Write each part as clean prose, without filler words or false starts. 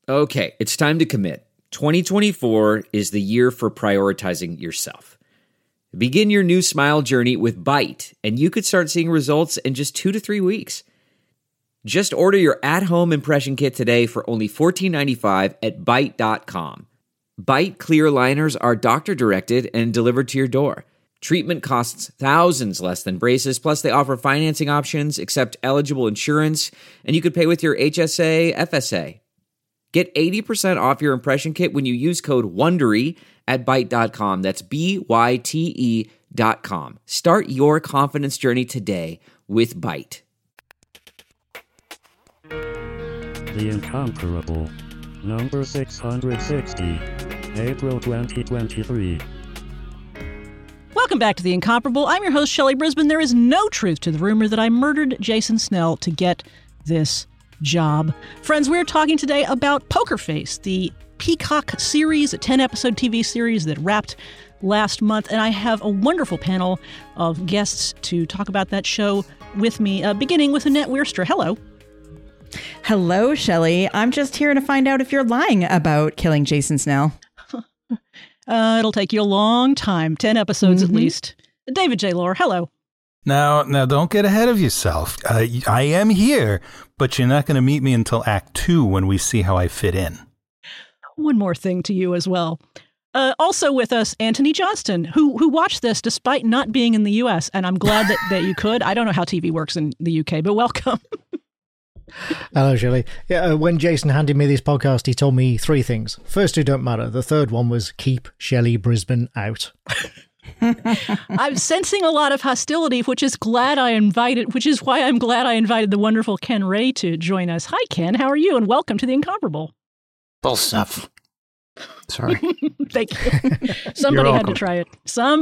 Okay, it's time to commit. 2024 is the year for prioritizing yourself. Begin your new smile journey with Byte, and you could start seeing results in just 2 to 3 weeks. Just order your at-home impression kit today for only $14.95 at Byte.com. Byte clear liners are doctor-directed and delivered to your door. Treatment costs thousands less than braces, plus they offer financing options, accept eligible insurance, and you could pay with your HSA, FSA. Get 80% off your impression kit when you use code WONDERY at Byte.com. That's BYTE.com. Start your confidence journey today with Byte. The Incomparable. Number 660. April 2023. Welcome back to The Incomparable. I'm your host, Shelley Brisbane. There is no truth to the rumor that I murdered Jason Snell to get this job. Friends, we're talking today about Poker Face, the Peacock series, a 10-episode TV series that wrapped last month, and I have a wonderful panel of guests to talk about that show with me, beginning with Annette Weirster. Hello. Hello, Shelley. I'm just here to find out if you're lying about killing Jason Snell. It'll take you a long time, 10 episodes at least. David J. Lohr, hello. Now, don't get ahead of yourself. I am here, but you're not going to meet me until Act 2 when we see how I fit in. One more thing to you as well. Also with us, Anthony Johnston, who watched this despite not being in the U.S., and I'm glad that you could. I don't know how TV works in the U.K., but welcome. Hello, Shelley. Yeah, when Jason handed me this podcast, he told me 3 things. First 2 don't matter. The third one was keep Shelley Brisbane out. I'm sensing a lot of hostility, which is why I'm glad I invited the wonderful Ken Ray to join us. Hi, Ken. How are you? And welcome to The Incomparable. Bull stuff. Sorry. Thank you. Somebody had to try it.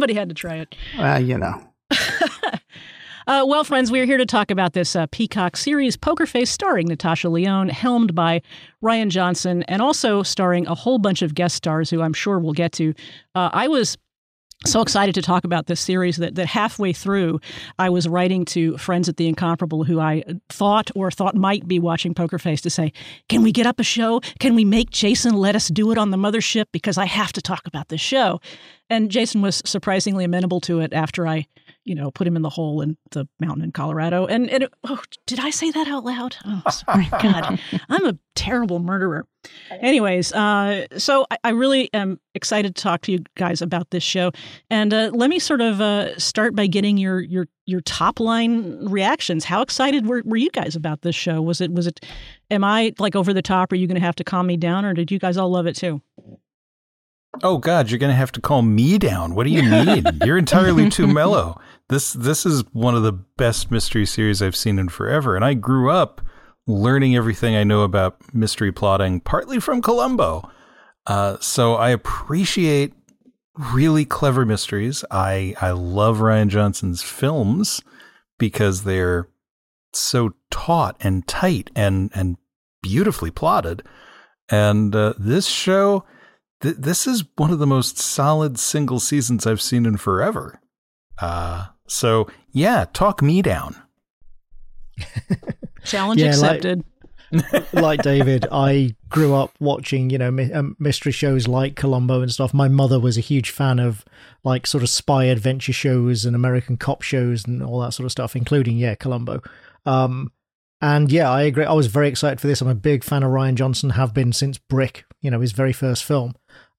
Well, friends, we're here to talk about this Peacock series, Poker Face, starring Natasha Lyonne, helmed by Rian Johnson, and also starring a whole bunch of guest stars who I'm sure we'll get to. I was so excited to talk about this series that halfway through, I was writing to friends at The Incomparable who I thought might be watching Poker Face to say, can we get up a show? Can we make Jason let us do it on the mothership? Because I have to talk about this show. And Jason was surprisingly amenable to it after I put him in the hole in the mountain in Colorado. And did I say that out loud? Oh, sorry. God, I'm a terrible murderer. Anyways, so I really am excited to talk to you guys about this show. And let me sort of start by getting your top line reactions. How excited were you guys about this show? Was it, am I like over the top? Are you going to have to calm me down, or did you guys all love it too? Oh, God, you're going to have to calm me down. What do you mean? You're entirely too mellow. This is one of the best mystery series I've seen in forever. And I grew up learning everything I know about mystery plotting, partly from Columbo. So I appreciate really clever mysteries. I love Rian Johnson's films because they're so taut and tight and beautifully plotted. And this show... This is one of the most solid single seasons I've seen in forever. So, yeah, talk me down. Challenge accepted. Like David, I grew up watching, mystery shows like Columbo and stuff. My mother was a huge fan of like sort of spy adventure shows and American cop shows and all that sort of stuff, including, Columbo. And yeah, I agree. I was very excited for this. I'm a big fan of Rian Johnson, have been since Brick, his very first film.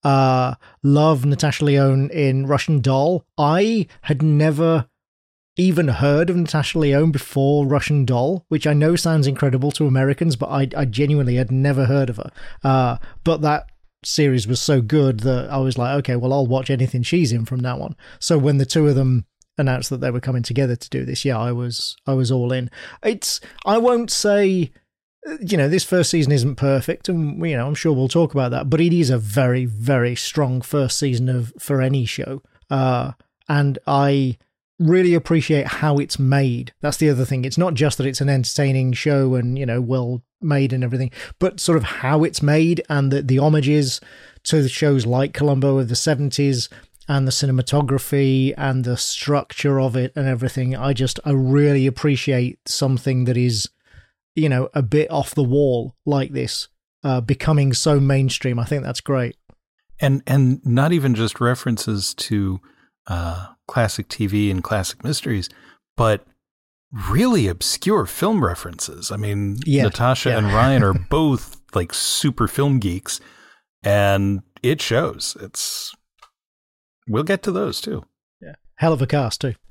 Love Natasha Lyonne in Russian Doll. I had never even heard of Natasha Lyonne before Russian Doll, which I know sounds incredible to Americans, but I genuinely had never heard of her. But that series was so good that I was like, okay, well, I'll watch anything she's in from now on. So when the two of them announced that they were coming together to do this, I was all in. I won't say, this first season isn't perfect, and I'm sure we'll talk about that, but it is a very, very strong first season for any show. And I really appreciate how it's made. That's the other thing. It's not just that it's an entertaining show and, well made and everything, but sort of how it's made and the homages to the shows like Columbo of the 70s and the cinematography and the structure of it and everything. I really appreciate something that is, a bit off the wall like this becoming so mainstream. I think that's great. And not even just references to classic TV and classic mysteries, but really obscure film references. I mean, Natasha and Ryan are both like super film geeks, and it shows. We'll get to those too. Yeah, hell of a cast too.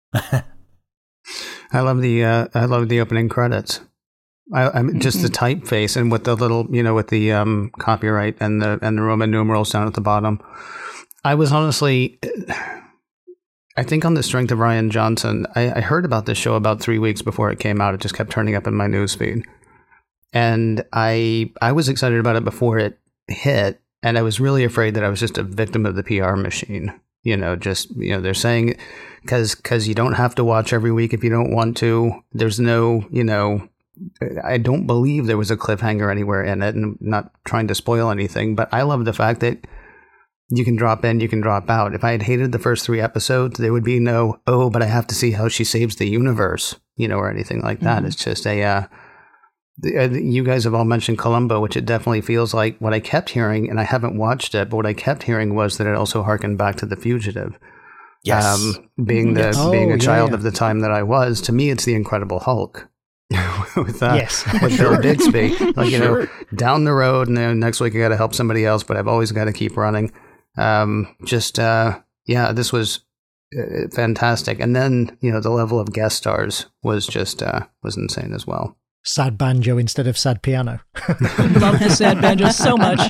I love the opening credits. I'm just the typeface and with the little, with the copyright and the Roman numerals down at the bottom. I was honestly, I think on the strength of Rian Johnson, I heard about this show about 3 weeks before it came out. It just kept turning up in my newsfeed, and I was excited about it before it hit, and I was really afraid that I was just a victim of the PR machine. They're saying because you don't have to watch every week if you don't want to. There's no, I don't believe there was a cliffhanger anywhere in it, and I'm not trying to spoil anything, but I love the fact that you can drop in, you can drop out. If I had hated the first 3 episodes, there would be no, but I have to see how she saves the universe, or anything like that. It's just you guys have all mentioned Columbo, which it definitely feels like. What I kept hearing, and I haven't watched it, but what I kept hearing was that it also harkened back to The Fugitive. Yes. Being a child of the time that I was, to me, it's the Incredible Hulk. with Bill Bixby, down the road, and then next week I got to help somebody else, but I've always got to keep running. This was fantastic, and then the level of guest stars was just was insane as well. Sad banjo instead of sad piano. Love the sad banjo so much.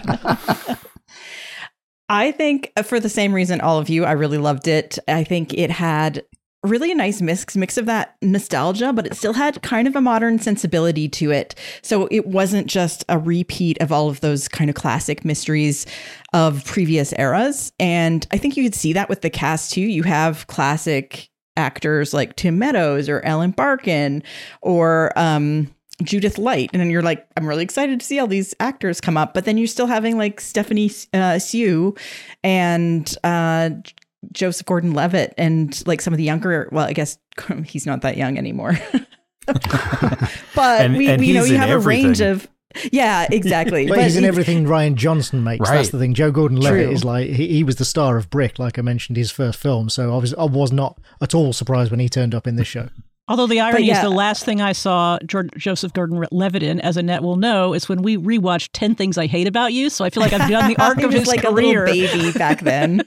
I think for the same reason all of you, I really loved it. I think it had really a nice mix of that nostalgia, but it still had kind of a modern sensibility to it. So it wasn't just a repeat of all of those kind of classic mysteries of previous eras. And I think you could see that with the cast too. You have classic actors like Tim Meadows or Ellen Barkin or Judith Light. And then you're like, I'm really excited to see all these actors come up. But then you're still having like Stephanie Sue and Joseph Gordon-Levitt and like some of the younger, well, I guess he's not that young anymore. But and you have a range of, yeah, exactly. But he's in everything Rian Johnson makes. Right. That's the thing. Joe Gordon-Levitt is like, he was the star of Brick, like I mentioned, his first film. So I was not at all surprised when he turned up in this show. Although the irony is the last thing I saw Joseph Gordon-Levitt in, as Annette will know, is when we rewatched 10 Things I Hate About You. So I feel like I've done the arc of his like career. A little baby back then.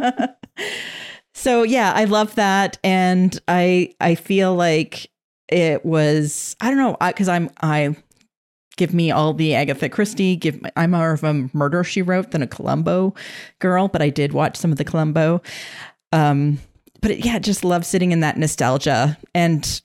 So yeah, I love that, and I feel like it was, I don't know, because I give me all the Agatha Christie. I'm more of a Murder, She Wrote than a Columbo girl, but I did watch some of the Columbo. But just love sitting in that nostalgia. And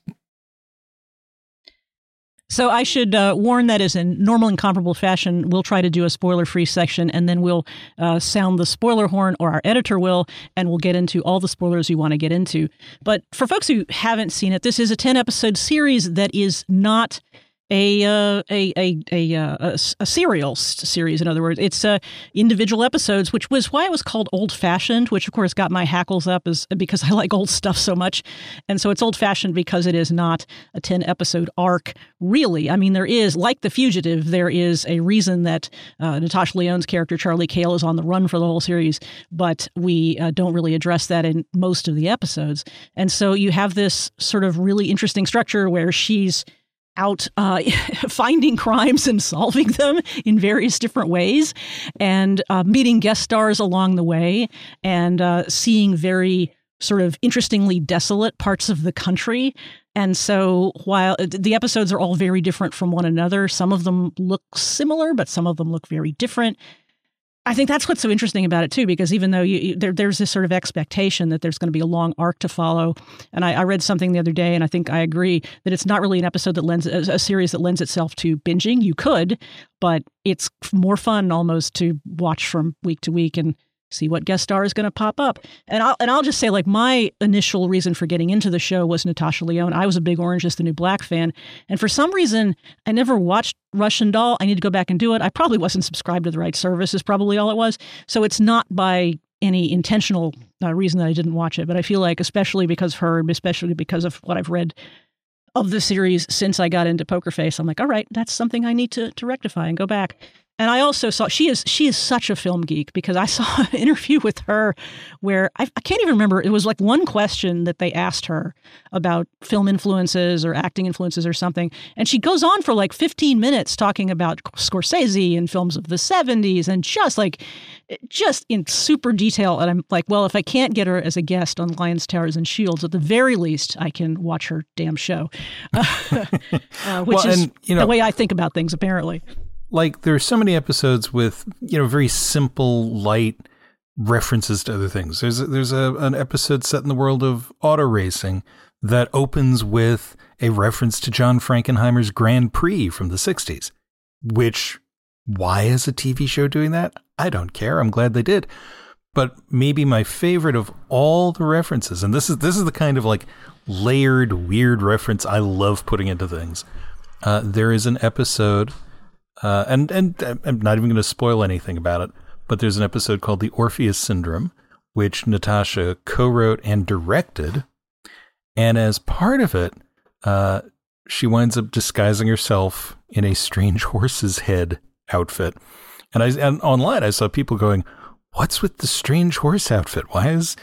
so I should warn that as in normal and comparable fashion, we'll try to do a spoiler-free section, and then we'll sound the spoiler horn, or our editor will, and we'll get into all the spoilers you want to get into. But for folks who haven't seen it, this is a 10-episode series that is not a serial series. In other words, it's individual episodes, which was why it was called Old Fashioned, which of course got my hackles up because I like old stuff so much. And so it's old fashioned because it is not a 10-episode arc, really. I mean, there is, like The Fugitive, there is a reason that Natasha Lyonne's character, Charlie Cale, is on the run for the whole series, but we don't really address that in most of the episodes. And so you have this sort of really interesting structure where she's out finding crimes and solving them in various different ways, and meeting guest stars along the way, and seeing very sort of interestingly desolate parts of the country. And so while the episodes are all very different from one another, some of them look similar, but some of them look very different. I think that's what's so interesting about it, too, because even though there's this sort of expectation that there's going to be a long arc to follow. And I read something the other day, and I think I agree that it's not really an episode that a series that lends itself to binging. You could, but it's more fun almost to watch from week to week and see what guest star is going to pop up. And I'll just say, like, my initial reason for getting into the show was Natasha Lyonne. I was a big Orange is the New Black fan. And for some reason, I never watched Russian Doll. I need to go back and do it. I probably wasn't subscribed to the right service is probably all it was. So it's not by any intentional reason that I didn't watch it. But I feel like, especially because of her, especially because of what I've read of the series since I got into Poker Face. I'm like, all right, that's something I need to rectify and go back. And I also saw she is such a film geek, because I saw an interview with her where I can't even remember. It was like one question that they asked her about film influences or acting influences or something. And she goes on for like 15 minutes talking about Scorsese and films of the 70s and just in super detail. And I'm like, well, if I can't get her as a guest on Lions, Towers, and Shields, at the very least, I can watch her damn show, which is the way I think about things, apparently. Like, there are so many episodes with, very simple, light references to other things. There's an episode set in the world of auto racing that opens with a reference to John Frankenheimer's Grand Prix from the 60s, which, why is a TV show doing that? I don't care. I'm glad they did. But maybe my favorite of all the references, and this is the kind of like layered, weird reference I love putting into things. There is an episode... and I'm not even going to spoil anything about it, but there's an episode called The Orpheus Syndrome, which Natasha co-wrote and directed. And as part of it, she winds up disguising herself in a strange horse's head outfit. And online I saw people going, "What's with the strange horse outfit? Why is,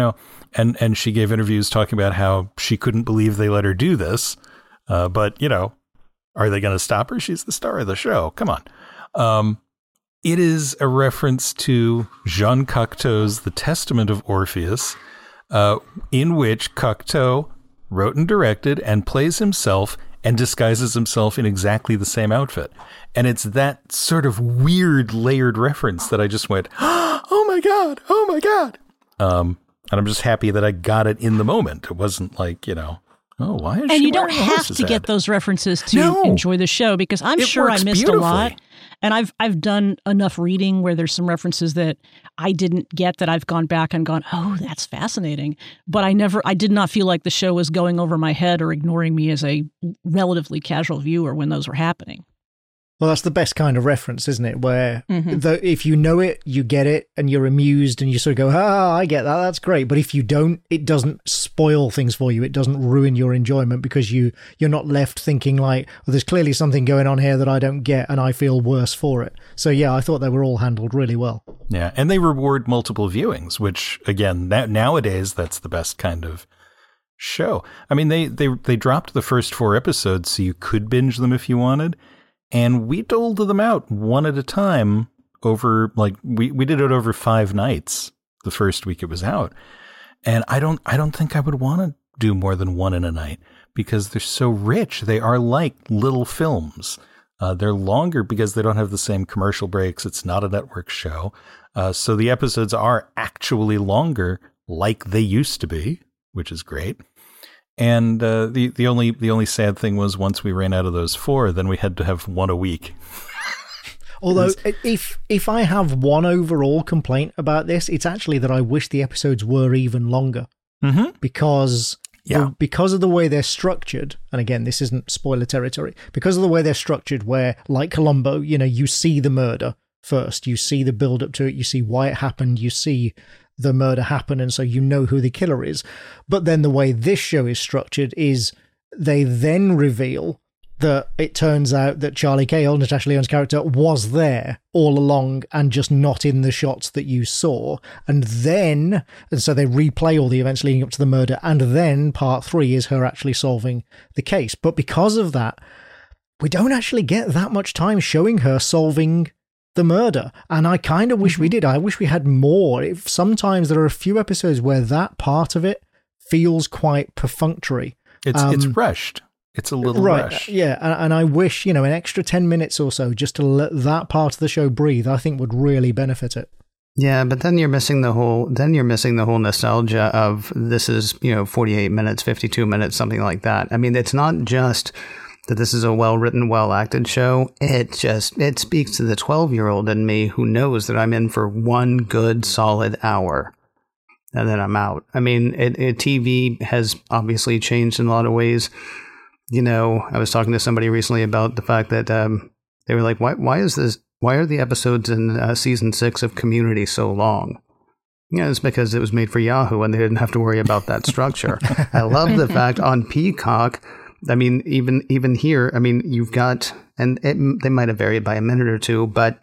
and she gave interviews talking about how she couldn't believe they let her do this. But, are they going to stop her? She's the star of the show. Come on. It is a reference to Jean Cocteau's The Testament of Orpheus, in which Cocteau wrote and directed and plays himself and disguises himself in exactly the same outfit. And it's that sort of weird layered reference that I just went, oh my God. And I'm just happy that I got it in the moment. It wasn't like, oh, why is she And you don't wearing a have horse's to head? get those references to enjoy the show, because I'm sure I works missed beautifully. a lot. And I've done enough reading where there's some references that I didn't get that I've gone back and gone, oh, that's fascinating. But I did not feel like the show was going over my head or ignoring me as a relatively casual viewer when those were happening. Well, that's the best kind of reference, isn't it? Where if you know it, you get it, and you're amused, and you sort of go, I get that, that's great. But if you don't, it doesn't spoil things for you. It doesn't ruin your enjoyment, because you're not left thinking like, well, there's clearly something going on here that I don't get, and I feel worse for it. So yeah, I thought they were all handled really well. Yeah, and they reward multiple viewings, which, again, nowadays, that's the best kind of show. I mean, they dropped the first 4 episodes so you could binge them if you wanted. And we doled them out one at a time over, like, we did it over 5 nights the first week it was out. And I don't think I would want to do more than one in a night, because they're so rich. They are like little films. They're longer because they don't have the same commercial breaks. It's not a network show. So the episodes are actually longer, like they used to be, which is great. And the only sad thing was, once we ran out of those 4, then we had to have one a week. Although, if I have one overall complaint about this, it's actually that I wish the episodes were even longer. Because of the way they're structured, and again, this isn't spoiler territory, because of the way they're structured, where, like Columbo, you see the murder first, you see the build up to it, you see why it happened, you see the murder happen, and so you know who the killer is. But then the way this show is structured is they then reveal that it turns out that Charlie Cale, Natasha Lyonne's character, was there all along and just not in the shots that you saw. And so they replay all the events leading up to the murder, and then part 3 is her actually solving the case. But because of that, we don't actually get that much time showing her solving the murder, and I kind of wish we did. I wish we had more. Sometimes there are a few episodes where that part of it feels quite perfunctory. It's rushed. It's a little rushed. Yeah, and I wish, an extra 10 minutes or so just to let that part of the show breathe, I think would really benefit it. Yeah, but then you're missing the whole nostalgia of this is, 48 minutes, 52 minutes, something like that. I mean, it's not just that this is a well-written, well-acted show. It speaks to the 12-year-old in me who knows that I'm in for one good, solid hour, and then I'm out. I mean, TV has obviously changed in a lot of ways. I was talking to somebody recently about the fact that they were like, why are the episodes in season 6 of Community so long? Yeah, it's because it was made for Yahoo and they didn't have to worry about that structure. I love the fact on Peacock, I mean, even here, I mean, you've got, and they might have varied by a minute or two, but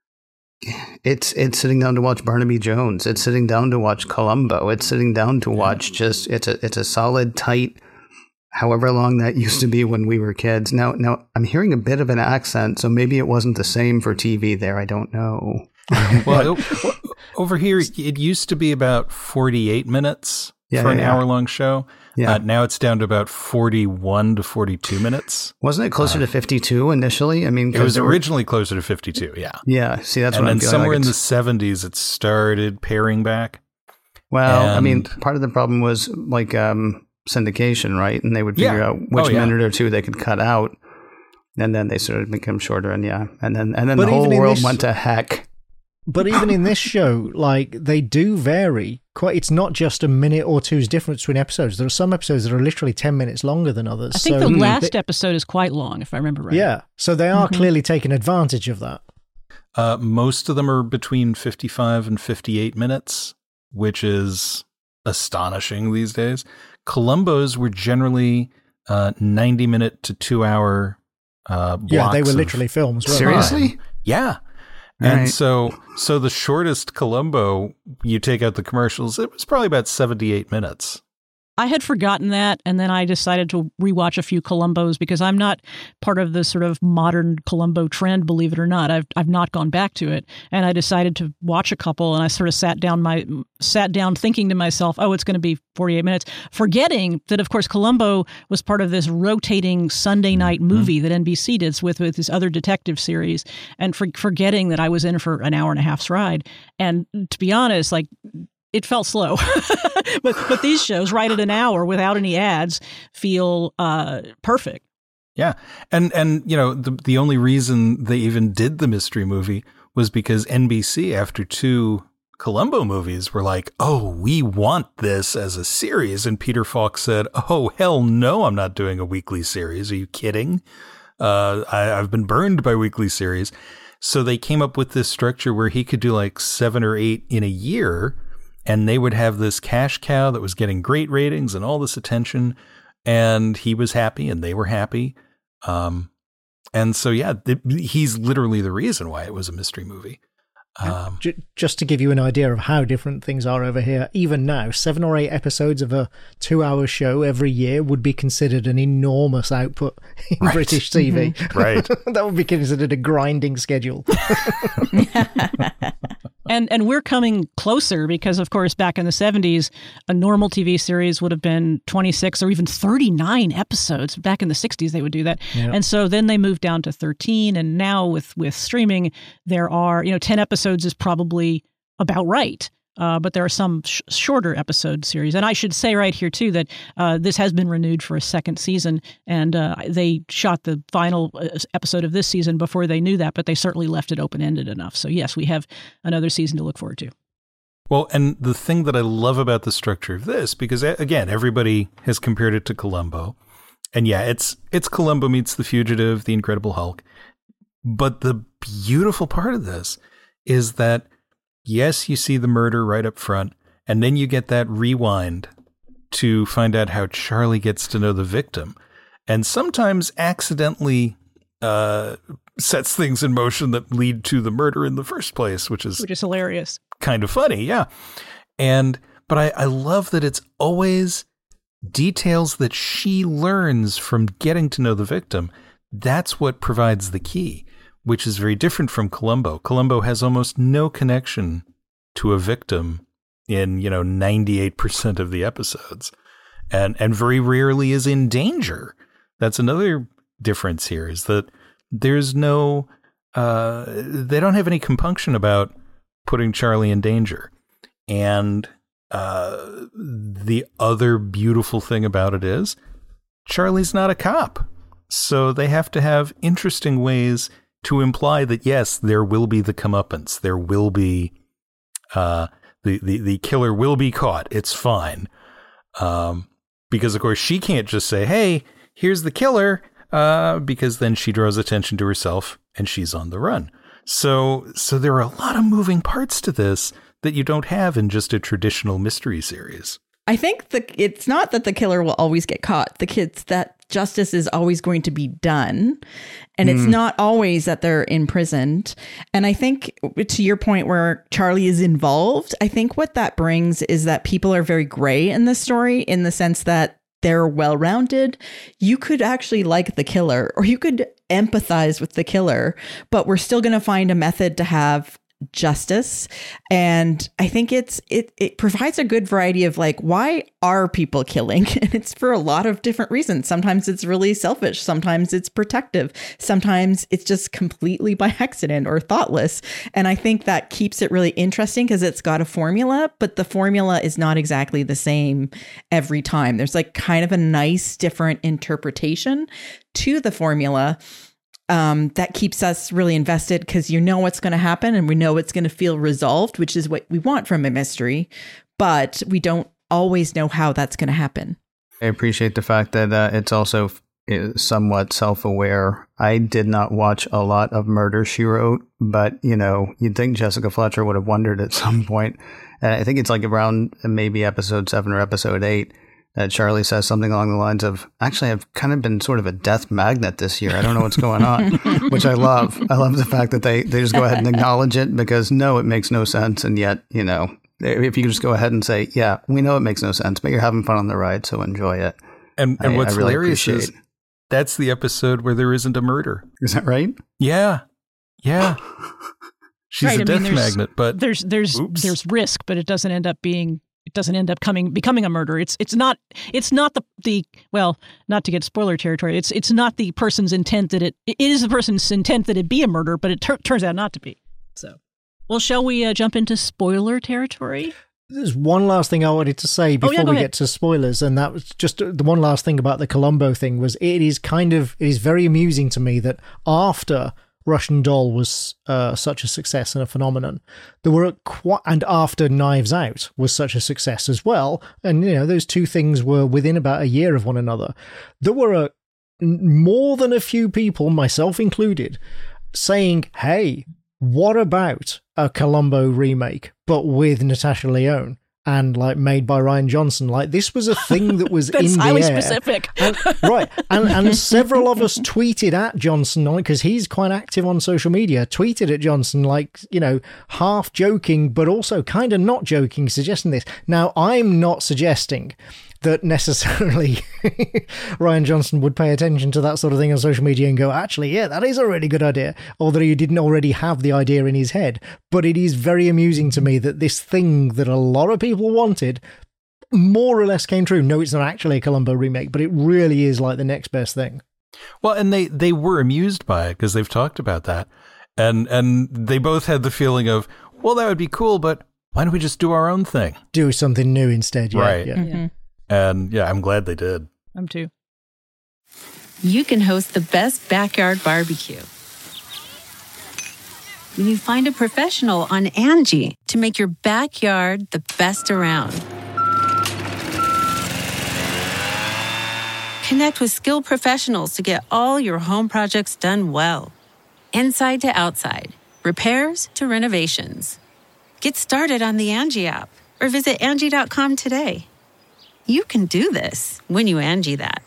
it's sitting down to watch Barnaby Jones. It's sitting down to watch Columbo. It's sitting down to watch just, it's a solid, tight, however long that used to be when we were kids. Now I'm hearing a bit of an accent, so maybe it wasn't the same for TV there. I don't know. Well, over here, it used to be about 48 minutes for an hour-long show. Yeah. Now it's down to about 41 to 42 minutes. Wasn't it closer to 52 initially? I mean, it was originally closer to 52. Yeah. Yeah. See, that's what I'm feeling. And then somewhere in the 70s, it started paring back. Well, I mean, part of the problem was like syndication, right? And they would figure out which minute or two they could cut out, and then they sort of become shorter. And and then the whole world went to heck. But even in this show, like, they do vary quite. It's not just a minute or two's difference between episodes. There are some episodes that are literally 10 minutes longer than others. I think the last episode is quite long, if I remember right. Yeah, so they are clearly taking advantage of that. Most of them are between 55 and 58 minutes, which is astonishing these days. Columbo's were generally 90-minute to 2-hour blocks. Yeah, they were literally films. Seriously? Yeah. And right. so the shortest Columbo, you take out the commercials, it was probably about 78 minutes. I had forgotten that, and then I decided to rewatch a few Columbos because I'm not part of the sort of modern Columbo trend, believe it or not. I've not gone back to it, and I decided to watch a couple, and I sort of sat down thinking to myself, oh, it's going to be 48 minutes, forgetting that, of course, Columbo was part of this rotating Sunday night movie that NBC did with this other detective series, and forgetting that I was in for an hour and a half's ride. And to be honest, like, it felt slow, but these shows right at an hour without any ads feel perfect. Yeah. And you know, the only reason they even did the mystery movie was because NBC, after 2 Columbo movies, were like, oh, we want this as a series. And Peter Falk said, oh, hell no, I'm not doing a weekly series. Are you kidding? I've been burned by weekly series. So they came up with this structure where he could do like 7 or 8 in a year. And they would have this cash cow that was getting great ratings and all this attention. And he was happy and they were happy. And so, yeah, he's literally the reason why it was a mystery movie. Just to give you an idea of how different things are over here, even now, 7 or 8 episodes of a 2-hour show every year would be considered an enormous output in British TV. Right. That would be considered a grinding schedule. And we're coming closer because, of course, back in the 70s, a normal TV series would have been 26 or even 39 episodes. Back in the 60s, they would do that. Yeah. And so then they moved down to 13. And now with streaming, there are, 10 episodes is probably about right. But there are some shorter episode series. And I should say right here, too, that this has been renewed for a second season. And they shot the final episode of this season before they knew that, but they certainly left it open-ended enough. So, yes, we have another season to look forward to. Well, and the thing that I love about the structure of this, because, again, everybody has compared it to Columbo. And, yeah, it's Columbo meets The Fugitive, The Incredible Hulk. But the beautiful part of this is that yes, you see the murder right up front, and then you get that rewind to find out how Charlie gets to know the victim, and sometimes accidentally sets things in motion that lead to the murder in the first place, which is hilarious. Kind of funny, yeah. But I love that it's always details that she learns from getting to know the victim. That's what provides the key, which is very different from Columbo. Columbo has almost no connection to a victim in, 98% of the episodes, and very rarely is in danger. That's another difference here, is that there's no, they don't have any compunction about putting Charlie in danger. And the other beautiful thing about it is Charlie's not a cop. So they have to have interesting ways to imply that, yes, there will be the comeuppance. There will be the killer will be caught. It's fine. Because, of course, she can't just say, hey, here's the killer, because then she draws attention to herself and she's on the run. So there are a lot of moving parts to this that you don't have in just a traditional mystery series. I think it's not that the killer will always get caught. justice is always going to be done. And it's not always that they're imprisoned. And I think to your point where Charlie is involved, I think what that brings is that people are very gray in this story, in the sense that they're well-rounded. You could actually like the killer, or you could empathize with the killer, but we're still going to find a method to have justice. And I think it provides a good variety of like, why are people killing? And it's for a lot of different reasons. Sometimes it's really selfish. Sometimes it's protective. Sometimes it's just completely by accident or thoughtless. And I think that keeps it really interesting because it's got a formula, but the formula is not exactly the same every time. There's like kind of a nice different interpretation to the formula that keeps us really invested, because you know what's going to happen and we know it's going to feel resolved, which is what we want from a mystery, but we don't always know how that's going to happen. I appreciate the fact that it's also somewhat self-aware. I did not watch a lot of Murder, She Wrote, but you'd think Jessica Fletcher would have wondered at some point. I think it's like around maybe episode 7 or episode 8. Charlie says something along the lines of, actually, I've kind of been sort of a death magnet this year. I don't know what's going on, which I love. I love the fact that they just go ahead and acknowledge it, because no, it makes no sense. And yet, if you just go ahead and say, yeah, we know it makes no sense, but you're having fun on the ride, so enjoy it. And what's really hilarious is that's the episode where there isn't a murder. Is that right? Yeah. Yeah. She's right, a death magnet, but there's risk, but it doesn't end up becoming a murder. It's not the well, not to get spoiler territory. It's not the person's intent that it is the person's intent that it be a murder, but it turns out not to be. So, well, shall we jump into spoiler territory? There's one last thing I wanted to say before we get to spoilers, and that was just the one last thing about the Columbo thing. Was it is very amusing to me that after Russian Doll was such a success and a phenomenon, there were and after Knives Out was such a success as well, and those two things were within about a year of one another, there were more than a few people, myself included, saying, hey, what about a Columbo remake but with Natasha Lyonne? And like made by Rian Johnson, like this was a thing that was in the air. That's highly specific, right? And several of us tweeted at Johnson on it, because he's quite active on social media. Tweeted at Johnson, like half joking, but also kind of not joking, suggesting this. Now, I'm not suggesting that necessarily Rian Johnson would pay attention to that sort of thing on social media and go, actually, yeah, that is a really good idea, or that he didn't already have the idea in his head. But it is very amusing to me that this thing that a lot of people wanted more or less came true. No, it's not actually a Columbo remake, but it really is like the next best thing. Well, and they were amused by it because they've talked about that. And they both had the feeling of, well, that would be cool, but why don't we just do our own thing? Do something new instead. Yeah, right. Yeah. Mm-hmm. And yeah, I'm glad they did. I'm too. You can host the best backyard barbecue when you find a professional on Angie to make your backyard the best around. Connect with skilled professionals to get all your home projects done well. Inside to outside, repairs to renovations. Get started on the Angie app or visit Angie.com today. You can do this when you Angie that.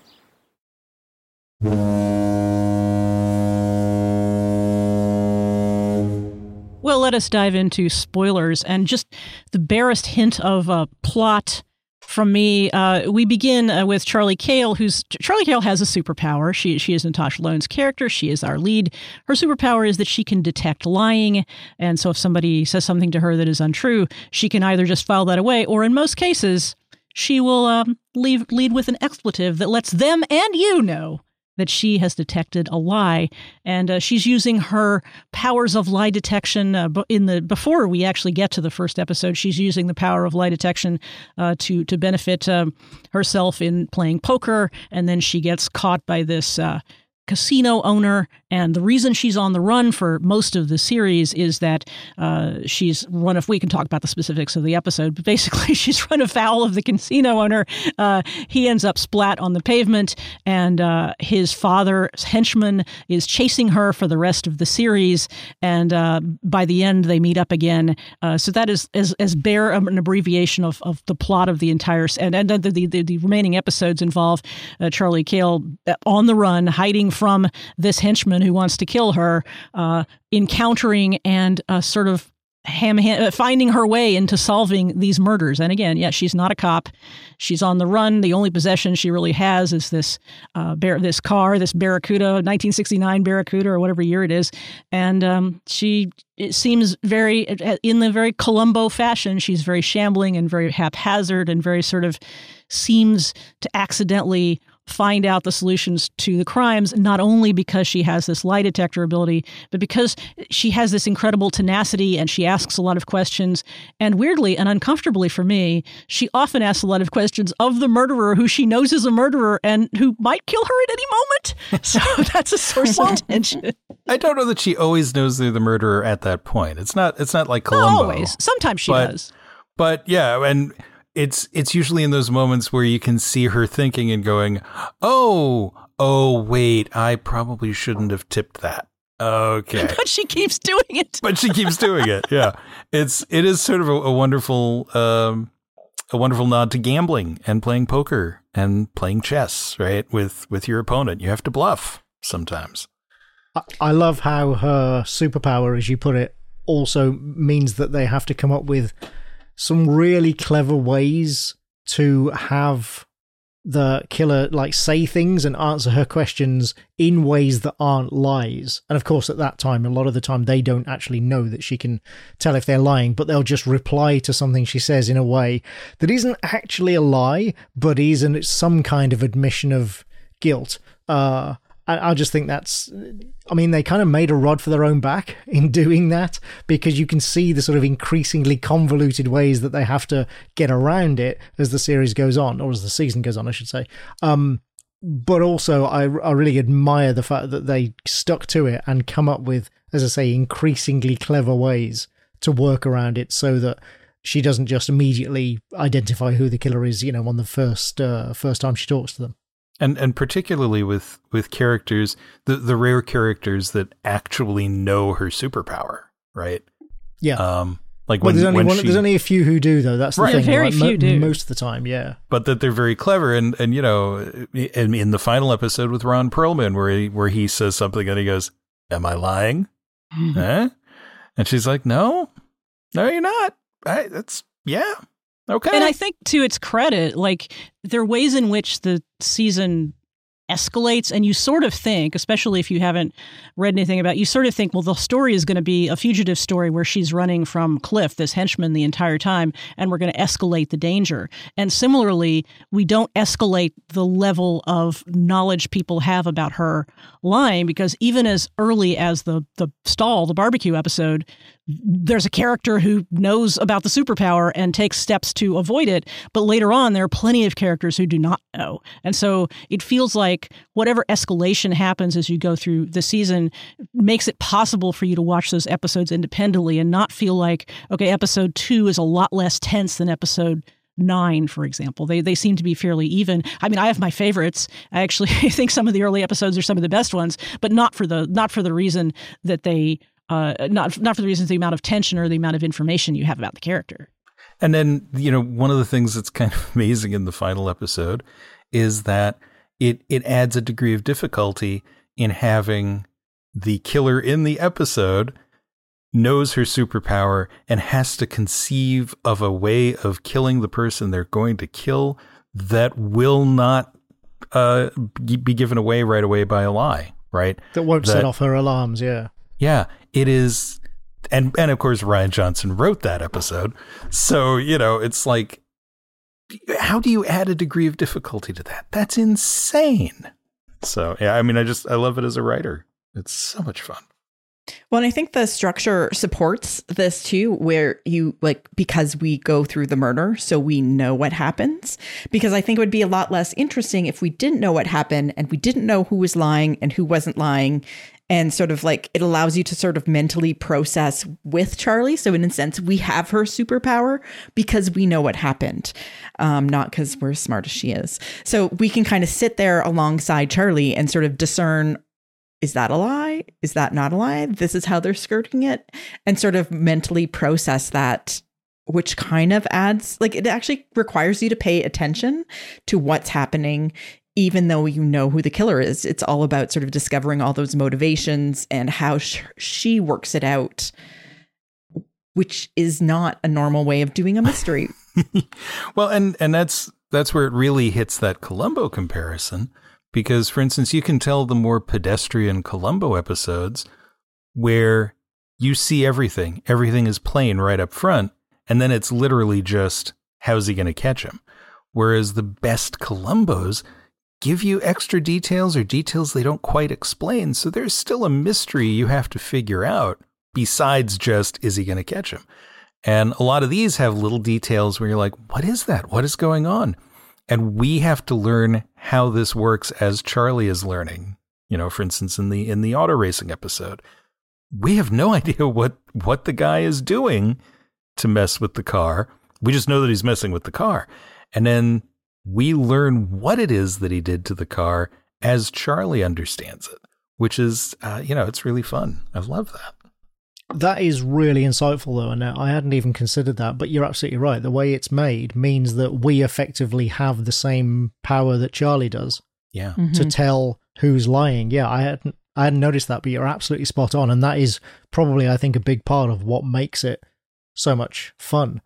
Well, let us dive into spoilers and just the barest hint of a plot from me. We begin with Charlie Cale, Charlie Cale has a superpower. She is Natasha Lyonne's character. She is our lead. Her superpower is that she can detect lying. And so if somebody says something to her that is untrue, she can either just file that away, or in most cases, she will lead with an expletive that lets them and you know that she has detected a lie. And she's using her powers of lie detection before we actually get to the first episode. She's using the power of lie detection to benefit herself in playing poker. And then she gets caught by this casino owner And the reason she's on the run for most of the series is that she's run we can talk about the specifics of the episode, but basically she's run afoul of the casino owner. He ends up splat on the pavement, and his father's henchman is chasing her for the rest of the series. And by the end, they meet up again. So that is as bare an abbreviation of the plot of the entire, and the remaining episodes involve Charlie Cale on the run, hiding from this henchman who wants to kill her, encountering and sort of finding her way into solving these murders. And again, she's not a cop. She's on the run. The only possession she really has is this car, this Barracuda, 1969 Barracuda, or whatever year it is. And it seems very, in the very Columbo fashion, she's very shambling and very haphazard and very sort of seems to accidentally find out the solutions to the crimes, not only because she has this lie detector ability, but because she has this incredible tenacity and she asks a lot of questions. And weirdly and uncomfortably for me, she often asks a lot of questions of the murderer who she knows is a murderer and who might kill her at any moment. So that's a source of tension. I don't know that she always knows they're the murderer at that point. It's not like Columbo. Not always. Sometimes she does. But yeah, and it's usually in those moments where you can see her thinking and going, oh, wait, I probably shouldn't have tipped that. Okay. But she keeps doing it. Yeah. It is sort of a wonderful nod to gambling and playing poker and playing chess, right? With your opponent. You have to bluff sometimes. I love how her superpower, as you put it, also means that they have to come up with some really clever ways to have the killer say things and answer her questions in ways that aren't lies. And of course, at that time, a lot of the time, they don't actually know that she can tell if they're lying, but they'll just reply to something she says in a way that isn't actually a lie, but is some kind of admission of guilt. I just think they kind of made a rod for their own back in doing that, because you can see the sort of increasingly convoluted ways that they have to get around it as the series goes on, or as the season goes on, I should say. But also, I really admire the fact that they stuck to it and come up with, as I say, increasingly clever ways to work around it so that she doesn't just immediately identify who the killer is, on the first time she talks to them. And particularly with characters, the rare characters that actually know her superpower, right? Yeah. There's only a few who do, though. That's the thing. Very few do. Most of the time, yeah. But that they're very clever, and in the final episode with Ron Perlman, where he says something and he goes, "Am I lying?" Huh? And she's like, "No, you're not. Yeah." Okay. And I think, to its credit, there are ways in which the season escalates, and you sort of think, especially if you haven't read anything about it, you sort of think, well, the story is going to be a fugitive story where she's running from Cliff, this henchman, the entire time, and we're going to escalate the danger. And similarly, we don't escalate the level of knowledge people have about her lying, because even as early as the barbecue episode, there's a character who knows about the superpower and takes steps to avoid it. But later on, there are plenty of characters who do not know. And so it feels like whatever escalation happens as you go through the season makes it possible for you to watch those episodes independently and not feel like, okay, episode 2 is a lot less tense than episode 9, for example. They seem to be fairly even. I mean, I have my favorites. I actually think some of the early episodes are some of the best ones, but not for the reason that they not for the reasons the amount of tension or the amount of information you have about the character. And then, one of the things that's kind of amazing in the final episode is that it adds a degree of difficulty in having the killer in the episode knows her superpower and has to conceive of a way of killing the person they're going to kill that will not be given away right away by a lie, right? That won't set off her alarms, yeah. Yeah, it is. And of course, Rian Johnson wrote that episode. So, it's like, how do you add a degree of difficulty to that? That's insane. So, yeah, I mean, I love it as a writer. It's so much fun. Well, and I think the structure supports this too, where because we go through the murder, so we know what happens. Because I think it would be a lot less interesting if we didn't know what happened and we didn't know who was lying and who wasn't lying. and sort of like it allows you to sort of mentally process with Charlie. So in a sense, we have her superpower because we know what happened, not because we're as smart as she is. So we can kind of sit there alongside Charlie and sort of discern, is that a lie? Is that not a lie? This is how they're skirting it, and sort of mentally process that, which kind of adds, like, it actually requires you to pay attention to what's happening, even though you know who the killer is. It's all about sort of discovering all those motivations and how she works it out, which is not a normal way of doing a mystery. Well, and that's where it really hits that Columbo comparison, because, for instance, you can tell the more pedestrian Columbo episodes where you see everything is plain right up front, and then it's literally just, how's he going to catch him? Whereas the best Columbos give you extra details or details they don't quite explain. So there's still a mystery you have to figure out besides just, is he going to catch him? And a lot of these have little details where you're like, what is that? What is going on? And we have to learn how this works as Charlie is learning. You know, for instance, in the auto racing episode, we have no idea what the guy is doing to mess with the car. We just know that he's messing with the car. And then we learn what it is that he did to the car as Charlie understands it, which is, it's really fun. I love that. That is really insightful, though, and I hadn't even considered that, but you're absolutely right. The way it's made means that we effectively have the same power that Charlie does. Yeah. Mm-hmm. To tell who's lying. Yeah, I hadn't noticed that, but you're absolutely spot on, and that is probably, I think, a big part of what makes it so much fun.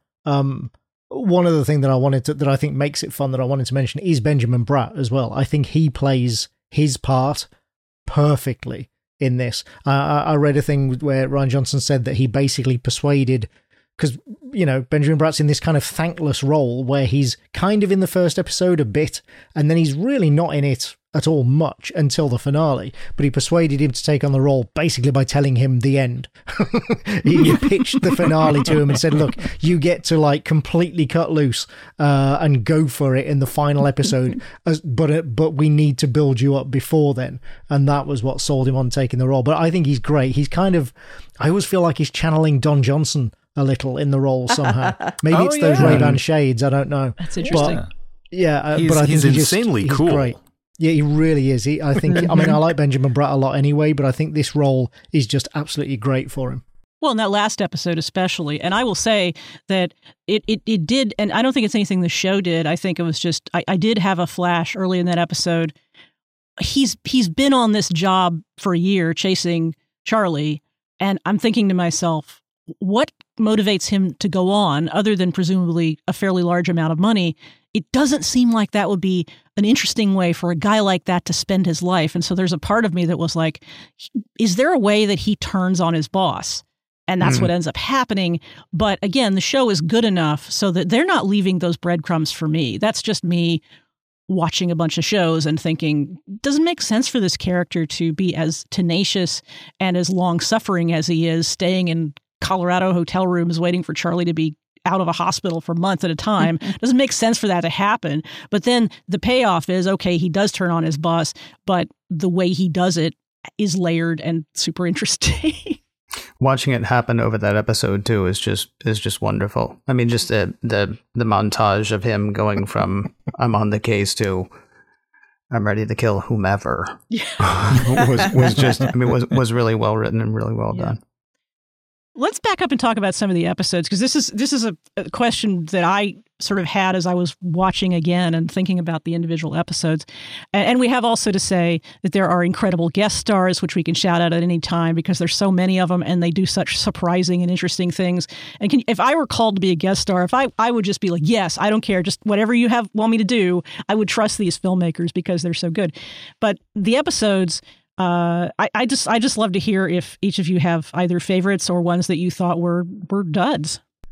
One other thing that I think makes it fun that I wanted to mention is Benjamin Bratt as well. I think he plays his part perfectly in this. I read a thing where Rian Johnson said that he basically persuaded, because, Benjamin Bratt's in this kind of thankless role where he's kind of in the first episode a bit, and then he's really not in it at all much until the finale. But he persuaded him to take on the role basically by telling him the end. He pitched the finale to him and said, look, you get to like completely cut loose and go for it in the final episode, but we need to build you up before then. And that was what sold him on taking the role. But I think he's great. He's kind of, I always feel like he's channeling Don Johnson a little in the role somehow. Maybe it's those Ray-Ban shades, I don't know. That's interesting. But, yeah, but I think he's insanely cool. Great. Yeah, he really is. I like Benjamin Bratt a lot anyway, but I think this role is just absolutely great for him. Well, in that last episode especially, and I will say that it did, and I don't think it's anything the show did. I think it was just, I did have a flash early in that episode. He's been on this job for a year chasing Charlie, and I'm thinking to myself, what motivates him to go on other than presumably a fairly large amount of money? It doesn't seem like that would be an interesting way for a guy like that to spend his life. And so there's a part of me that was like, is there a way that he turns on his boss? And that's what ends up happening. But again, the show is good enough so that they're not leaving those breadcrumbs for me. That's just me watching a bunch of shows and thinking, doesn't make sense for this character to be as tenacious and as long-suffering as he is, staying in Colorado hotel rooms waiting for Charlie to be out of a hospital for months at a time. Doesn't make sense for that to happen. But then the payoff is, okay, he does turn on his boss, but the way he does it is layered and super interesting. Watching it happen over that episode too is just wonderful. I mean, just the montage of him going from I'm on the case to I'm ready to kill whomever was really well written and really well done. Let's back up and talk about some of the episodes, because this is a question that I sort of had as I was watching again and thinking about the individual episodes. And we have also to say that there are incredible guest stars, which we can shout out at any time because there's so many of them and they do such surprising and interesting things. And if I were called to be a guest star, I would just be like, yes, I don't care. Just whatever you want me to do, I would trust these filmmakers because they're so good. But the episodes, I just love to hear if each of you have either favorites or ones that you thought were duds.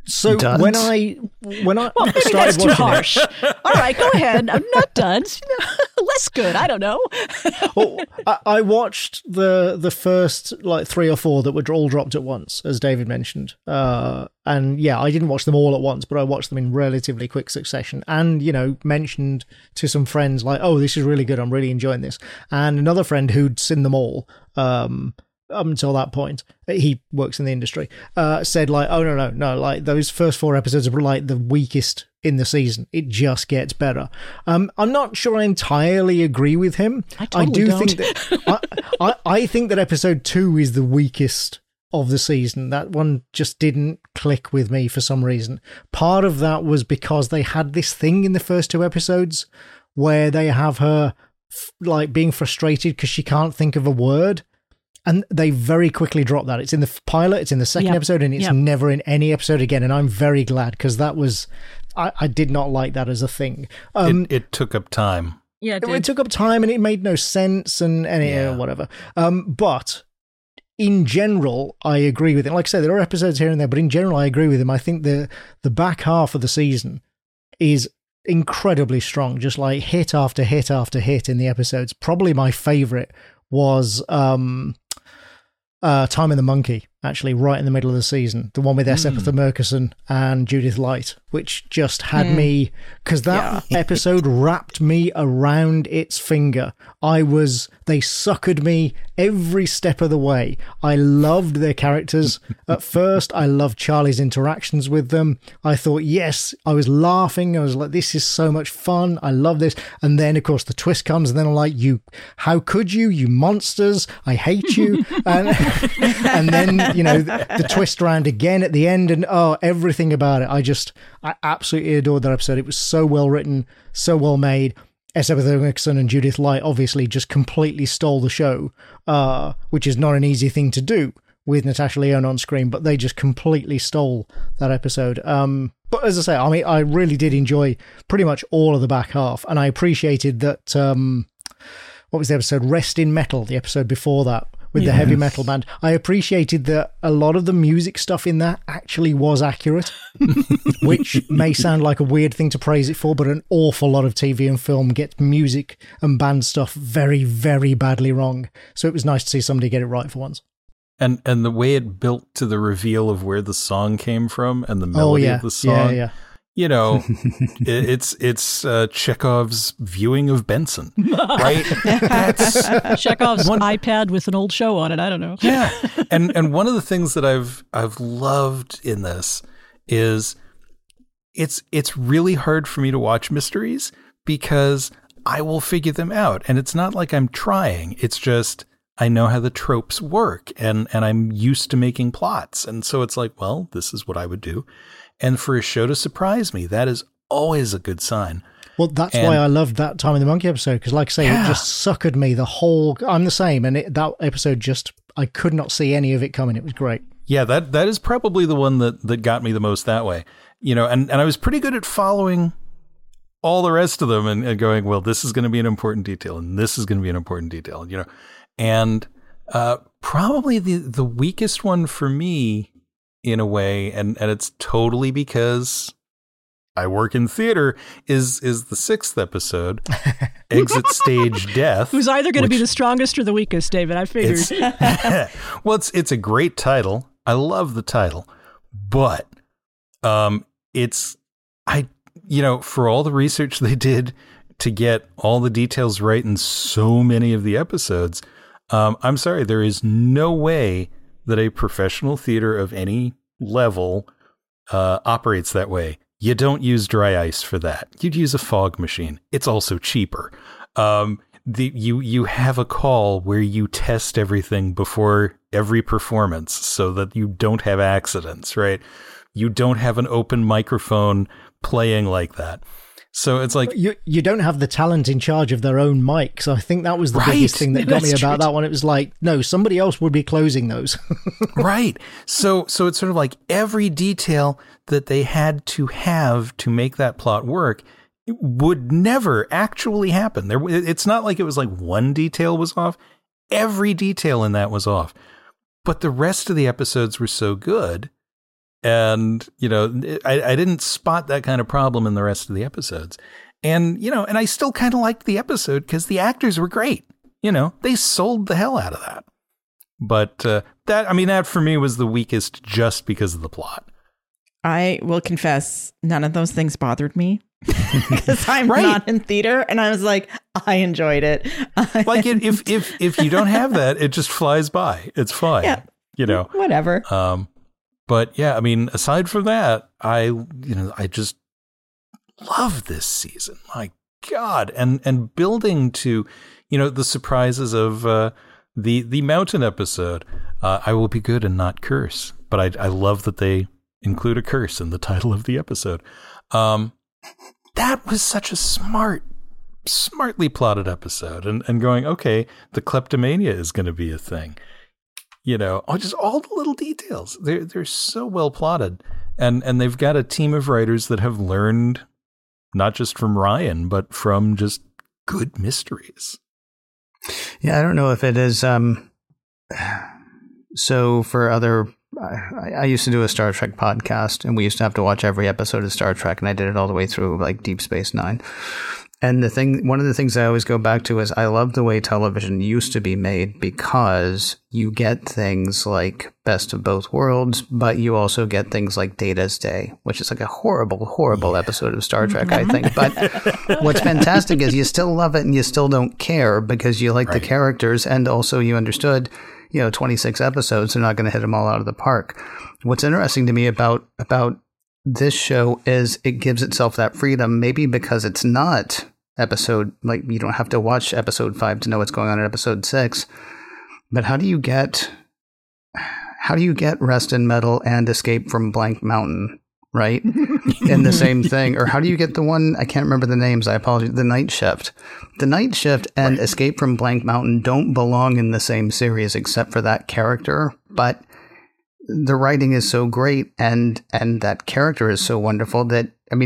So Duds? when I Well, maybe started that's too watching harsh. All right, go ahead. I'm not done. Less good. I don't know. well, I watched the first like 3 or 4 that were all dropped at once, as David mentioned. And yeah, I didn't watch them all at once, but I watched them in relatively quick succession. And mentioned to some friends like, "Oh, this is really good. I'm really enjoying this." And another friend who'd seen them all. Up until that point, he works in the industry, said like, "Oh no, like those first 4 episodes are like the weakest in the season. It just gets better." I'm not sure I entirely agree with him. I totally don't. think that I think that episode 2 is the weakest of the season. That one just didn't click with me for some reason. Part of that was because they had this thing in the first 2 episodes where they have her like being frustrated because she can't think of a word. And they very quickly drop that. It's in the pilot, it's in the second episode, and it's never in any episode again. And I'm very glad, because that was... I did not like that as a thing. It took up time. Yeah, it took up time, and it made no sense, and whatever. But in general, I agree with it. Like I say, there are episodes here and there, but in general, I agree with him. I think the back half of the season is incredibly strong, just like hit after hit after hit in the episodes. Probably my favourite was... Time in the Monkey, actually, right in the middle of the season. The one with Epatha Murkison and Judith Light, which just had me... Because that episode wrapped me around its finger. They suckered me every step of the way. I loved their characters. At first, I loved Charlie's interactions with them. I thought, yes, I was laughing. I was like, this is so much fun. I love this. And then, of course, the twist comes, and then I'm like, how could you monsters? I hate you. And then, the twist around again at the end, and everything about it. I absolutely adored that episode. It was so well written, so well made. Epatha Murkison and Judith Light obviously just completely stole the show, which is not an easy thing to do with Natasha Lyonne on screen, but they just completely stole that episode. But as I say, I mean, I really did enjoy pretty much all of the back half, and I appreciated that, what was the episode? Rest in Metal, the episode before that, with the heavy metal band. I appreciated that a lot of the music stuff in that actually was accurate, which may sound like a weird thing to praise it for, but an awful lot of TV and film gets music and band stuff very, very badly wrong. So it was nice to see somebody get it right for once. And the way it built to the reveal of where the song came from and the melody of the song. Yeah. It's Chekhov's viewing of Benson, right? That's Chekhov's iPad with an old show on it. I don't know. Yeah, and one of the things that I've loved in this is it's really hard for me to watch mysteries because I will figure them out, and it's not like I'm trying. It's just I know how the tropes work, and I'm used to making plots, and so it's like, well, this is what I would do. And for a show to surprise me, that is always a good sign. Well, that's why I loved that Time in the Monkey episode, because like I say, it just suckered me the whole... I'm the same, and that episode just... I could not see any of it coming. It was great. Yeah, that is probably the one that got me the most that way. And I was pretty good at following all the rest of them and going, well, this is going to be an important detail, and this is going to be an important detail, And probably the weakest one for me, in a way, and it's totally because I work in theater, is the 6th episode, Exit Stage Death. Who's either going to be the strongest or the weakest, David, I figured. Well, it's a great title. I love the title, but for all the research they did to get all the details right in so many of the episodes, I'm sorry, there is no way that a professional theater of any level operates that way. You don't use dry ice for that. You'd use a fog machine. It's also cheaper. You have a call where you test everything before every performance so that you don't have accidents, right? You don't have an open microphone playing like that. So it's like... You don't have the talent in charge of their own mic. So I think that was the biggest thing that got me about that one. It was like, no, somebody else would be closing those. Right. So it's sort of like every detail that they had to have to make that plot work would never actually happen. It's not like it was like one detail was off. Every detail in that was off. But the rest of the episodes were so good And, I didn't spot that kind of problem in the rest of the episodes. And, and I still kind of liked the episode because the actors were great. They sold the hell out of that. But that for me was the weakest just because of the plot. I will confess, none of those things bothered me because I'm not in theater, and I was like, I enjoyed it. Like if you don't have that, it just flies by. It's fine. Yeah. Whatever. But yeah, aside from that, I just love this season. My God. And building to, the surprises of the mountain episode. I will be good and not curse. But I love that they include a curse in the title of the episode. That was such a smartly plotted episode. And going, okay, the kleptomania is going to be a thing. Just all the little details. They're so well plotted. And they've got a team of writers that have learned not just from Ryan, but from just good mysteries. Yeah, I don't know if it is. So for other, I used to do a Star Trek podcast, and we used to have to watch every episode of Star Trek, and I did it all the way through like Deep Space Nine. And one of the things I always go back to is I love the way television used to be made, because you get things like Best of Both Worlds, but you also get things like Data's Day, which is like a horrible episode of Star Trek, I think. But what's fantastic is you still love it and you still don't care because you like the characters, and also you understood, 26 episodes, they're not going to hit them all out of the park. What's interesting to me about this show is it gives itself that freedom, maybe because it's not episode, like you don't have to watch episode 5 to know what's going on in episode 6. But how do you get Rest in Metal and Escape from Blank Mountain, right? In the same thing? Or how do you get the one, I can't remember the names, I apologize, The Night Shift. The Night Shift and Escape from Blank Mountain don't belong in the same series except for that character, but the writing is so great and that character is so wonderful that,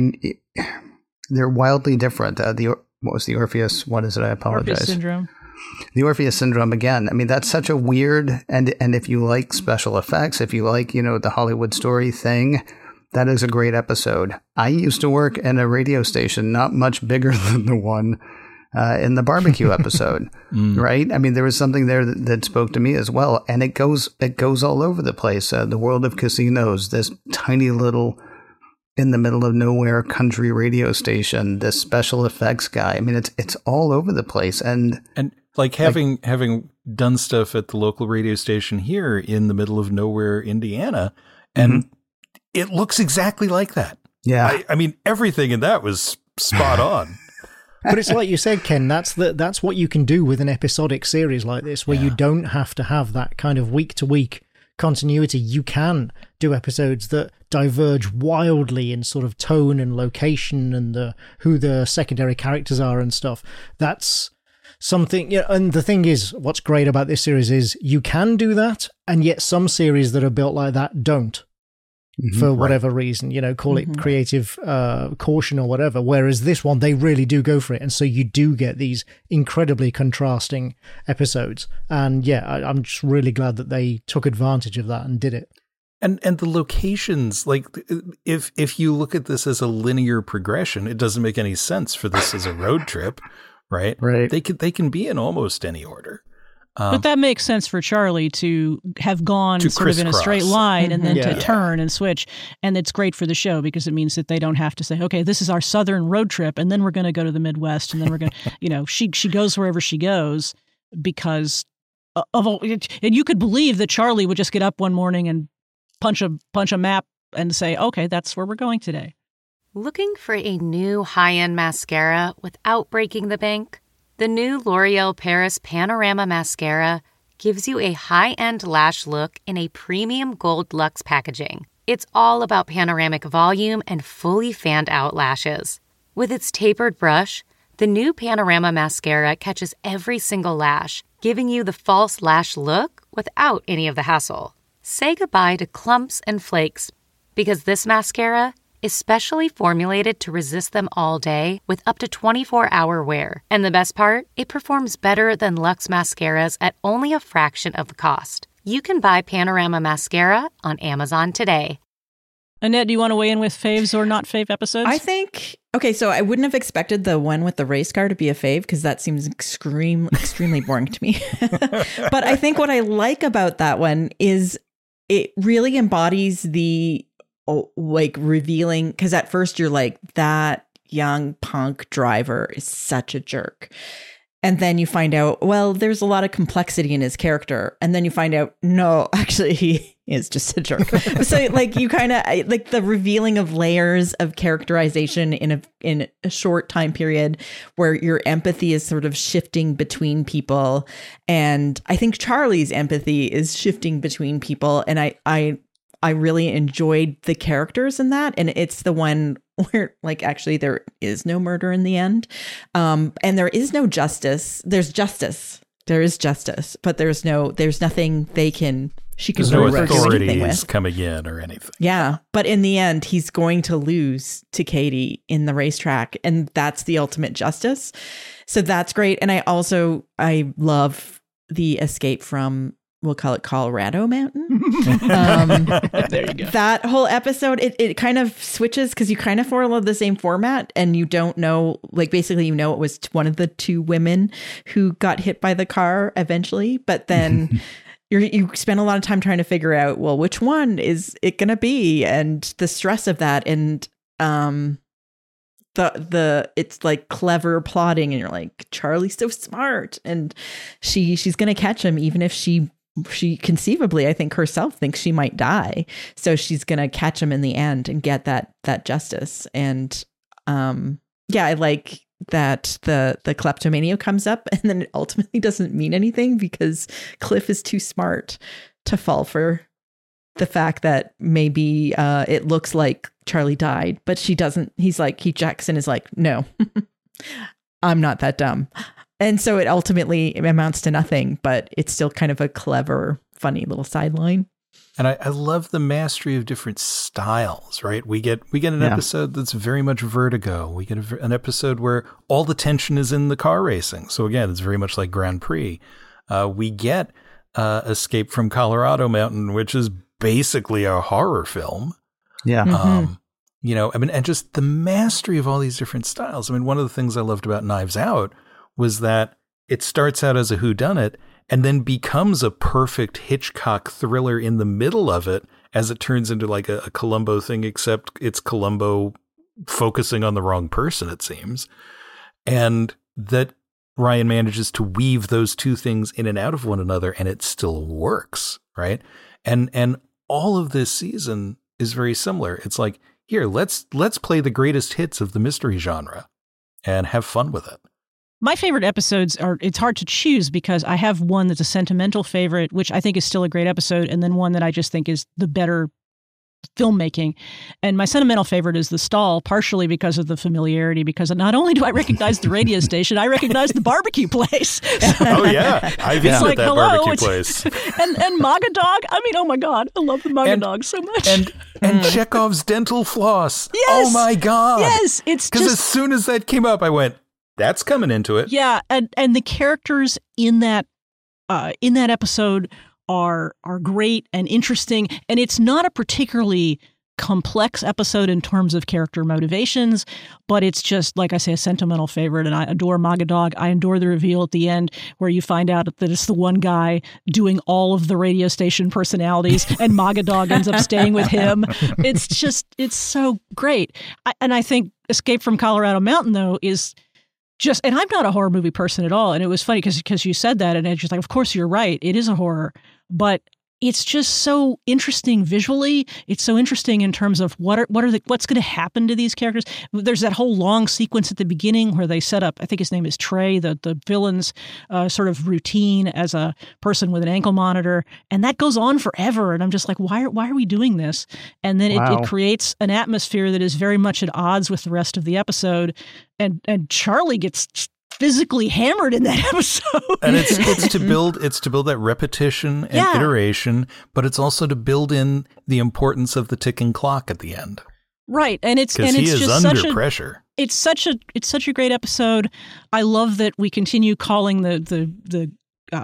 they're wildly different. What was the Orpheus? What is it? I apologize. Orpheus Syndrome. The Orpheus Syndrome again. That's such a weird, and if you like special effects, if you like, the Hollywood story thing, that is a great episode. I used to work in a radio station not much bigger than the one in the barbecue episode, right? There was something there that spoke to me as well. And it goes all over the place. The World of Casinos, this tiny little in the middle of nowhere country radio station, this special effects guy. It's all over the place. And like having done stuff at the local radio station here in the middle of nowhere, Indiana, and it looks exactly like that. Yeah. Everything in that was spot on. But it's like you said, Ken, that's what you can do with an episodic series like this, where you don't have to have that kind of week-to-week continuity. You can do episodes that diverge wildly in sort of tone and location and who the secondary characters are and stuff. That's something, and the thing is, what's great about this series is you can do that, and yet some series that are built like that don't. For whatever reason, call it creative caution or whatever. Whereas this one, they really do go for it. And so you do get these incredibly contrasting episodes. And yeah, I'm just really glad that they took advantage of that and did it. And the locations, like if you look at this as a linear progression, it doesn't make any sense for this as a road trip, right? Right. They can be in almost any order. But that makes sense for Charlie to have gone sort of in a straight line and then to turn and switch. And it's great for the show because it means that they don't have to say, okay, this is our southern road trip, and then we're going to go to the Midwest, and then we're going to, she goes wherever she goes because of all. And you could believe that Charlie would just get up one morning and punch a map and say, okay, that's where we're going today. Looking for a new high-end mascara without breaking the bank? The new L'Oreal Paris Panorama Mascara gives you a high-end lash look in a premium gold luxe packaging. It's all about panoramic volume and fully fanned-out lashes. With its tapered brush, the new Panorama Mascara catches every single lash, giving you the false lash look without any of the hassle. Say goodbye to clumps and flakes, because this mascara is specially formulated to resist them all day with up to 24-hour wear. And the best part? It performs better than Luxe mascaras at only a fraction of the cost. You can buy Panorama Mascara on Amazon today. Annette, do you want to weigh in with faves or not fave episodes? I think, okay, so I wouldn't have expected the one with the race car to be a fave because that seems extremely boring to me. But I think what I like about that one is it really embodies the like revealing, because at first you're like, that young punk driver is such a jerk. And then you find out, well, there's a lot of complexity in his character. And then you find out, no, actually, he is just a jerk. So like you kind of like the revealing of layers of characterization in a short time period where your empathy is sort of shifting between people. And I think Charlie's empathy is shifting between people. And I really enjoyed the characters in that. And it's the one where like actually there is no murder in the end. And there is no justice. There's justice. There is justice, but there's nothing she can There's no really authorities coming in or anything. Yeah. But in the end, he's going to lose to Katie in the racetrack. And that's the ultimate justice. So that's great. And I love the escape from, we'll call it Colorado Mountain. There you go. That whole episode, it kind of switches because you kind of follow the same format and you don't know, like basically, you know, it was one of the two women who got hit by the car eventually, but then you spend a lot of time trying to figure out, well, which one is it going to be? And the stress of that. And it's like clever plotting and you're like, Charlie's so smart and she's going to catch him even if she conceivably, I think herself thinks she might die. So she's going to catch him in the end and get that justice. And I like that the kleptomania comes up and then it ultimately doesn't mean anything because Cliff is too smart to fall for the fact that maybe it looks like Charlie died, but she doesn't. Jackson is like, no, I'm not that dumb. And so it ultimately amounts to nothing, but it's still kind of a clever, funny little sideline. And I love the mastery of different styles, right? We get an episode that's very much Vertigo. We get an episode where all the tension is in the car racing. So again, it's very much like Grand Prix. We get Escape from Colorado Mountain, which is basically a horror film. Yeah. And just the mastery of all these different styles. I mean, one of the things I loved about Knives Out was that it starts out as a whodunit and then becomes a perfect Hitchcock thriller in the middle of it as it turns into like a Columbo thing, except it's Columbo focusing on the wrong person, it seems. And that Ryan manages to weave those two things in and out of one another and it still works, right? And all of this season is very similar. It's like, here, let's play the greatest hits of the mystery genre and have fun with it. My favorite episodes it's hard to choose because I have one that's a sentimental favorite, which I think is still a great episode, and then one that I just think is the better filmmaking. And my sentimental favorite is The Stall, partially because of the familiarity, because not only do I recognize the radio station, I recognize the barbecue place. Oh, yeah. I visited like, that barbecue place. And Maga Dog. I mean, oh, my God. I love the Maga Dog so much. And Chekhov's dental floss. Yes. Oh, my God. Yes. It's because as soon as that came up, I went, that's coming into it. Yeah. And the characters in that episode are great and interesting. And it's not a particularly complex episode in terms of character motivations, but it's just, like I say, a sentimental favorite. And I adore Maga Dog. I adore the reveal at the end where you find out that it's the one guy doing all of the radio station personalities and Maga Dog ends up staying with him. It's so great. And I think Escape from Colorado Mountain, though, is just, and I'm not a horror movie person at all. And it was funny because you said that and it's just like, of course you're right. It is a horror, but it's just so interesting visually. It's so interesting in terms of what's going to happen to these characters. There's that whole long sequence at the beginning where they set up, I think his name is Trey, the villain's sort of routine as a person with an ankle monitor. And that goes on forever. And I'm just like, why are we doing this? And then it creates an atmosphere that is very much at odds with the rest of the episode. And Charlie gets physically hammered in that episode. And it's to build that repetition and iteration, but it's also to build in the importance of the ticking clock at the end. Right. And it's he is just under pressure. It's such a great episode. I love that we continue calling the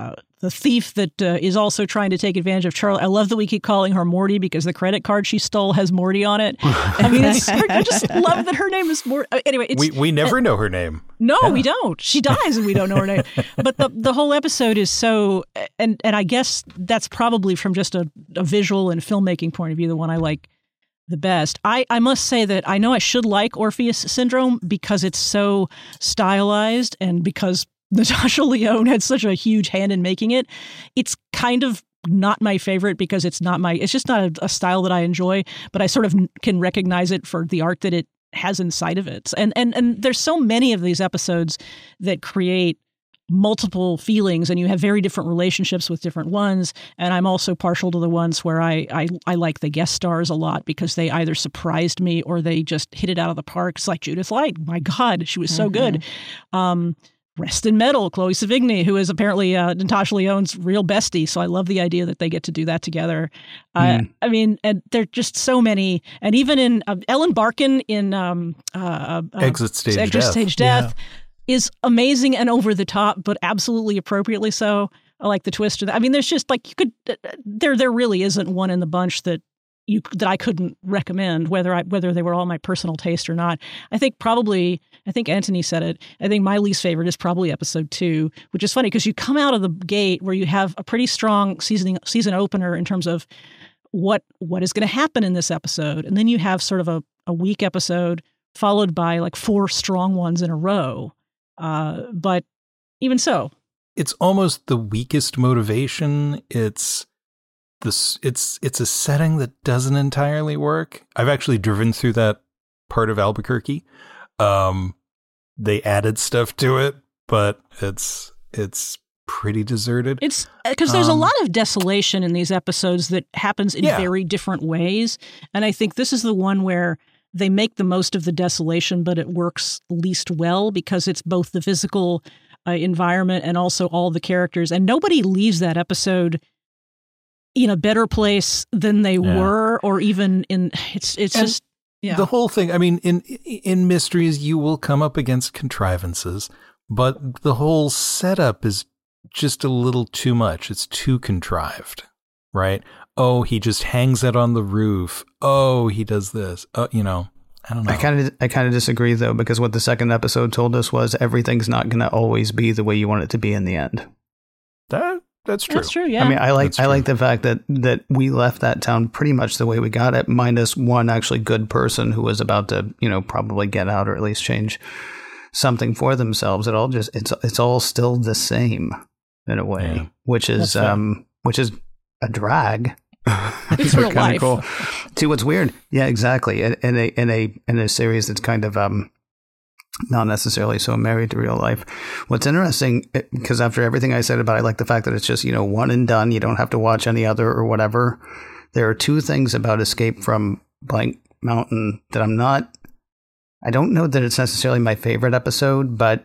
thief that is also trying to take advantage of Charlie. I love that we keep calling her Morty because the credit card she stole has Morty on it. I mean, I just love that her name is Morty. Anyway, we never know her name. No, we don't. She dies and we don't know her name. But the whole episode is so, and I guess that's probably from just a visual and filmmaking point of view, the one I like the best. I must say that I know I should like Orpheus Syndrome because it's so stylized and because Natasha Lyonne had such a huge hand in making it. It's kind of not my favorite because it's just not a style that I enjoy, but I sort of can recognize it for the art that it has inside of it. And there's so many of these episodes that create multiple feelings and you have very different relationships with different ones. And I'm also partial to the ones where I like the guest stars a lot because they either surprised me or they just hit it out of the park. It's like Judith Light. My God, she was so good. Rest in Metal, Chloe Sevigny, who is apparently Natasha Lyonne's real bestie. So I love the idea that they get to do that together. I mean, and there are just so many. And even in Ellen Barkin in Exit Stage Death is amazing and over the top, but absolutely appropriately so. I like the twist of that. I mean, there's just like you could. There really isn't one in the bunch that I couldn't recommend, whether they were all my personal taste or not. I think Anthony said it. I think my least favorite is probably episode 2, which is funny because you come out of the gate where you have a pretty strong season opener in terms of what is going to happen in this episode. And then you have sort of a weak episode followed by like 4 strong ones in a row. But even so, it's almost the weakest motivation. It's a setting that doesn't entirely work. I've actually driven through that part of Albuquerque. They added stuff to it, but it's pretty deserted. It's because there's a lot of desolation in these episodes that happens in very different ways. And I think this is the one where they make the most of the desolation, but it works least well because it's both the physical environment and also all the characters. And nobody leaves that episode in a better place than they were, or even in it's just the whole thing. I mean, in mysteries, you will come up against contrivances, but the whole setup is just a little too much. It's too contrived, right? Oh, he just hangs it on the roof. Oh, he does this. I don't know. I kind of disagree though, because what the second episode told us was everything's not going to always be the way you want it to be in the end. That's true. That's true. Yeah. I mean, I like the fact that we left that town pretty much the way we got it, minus one actually good person who was about to, probably get out or at least change something for themselves. It's all still the same in a way, which is a drag. It's real life. Cool. See what's weird? Yeah, exactly. In a series that's kind of not necessarily so married to real life. What's interesting, because after everything I said about it, I like the fact that it's just, one and done. You don't have to watch any other or whatever. There are 2 things about Escape from Blank Mountain that I don't know that it's necessarily my favorite episode, but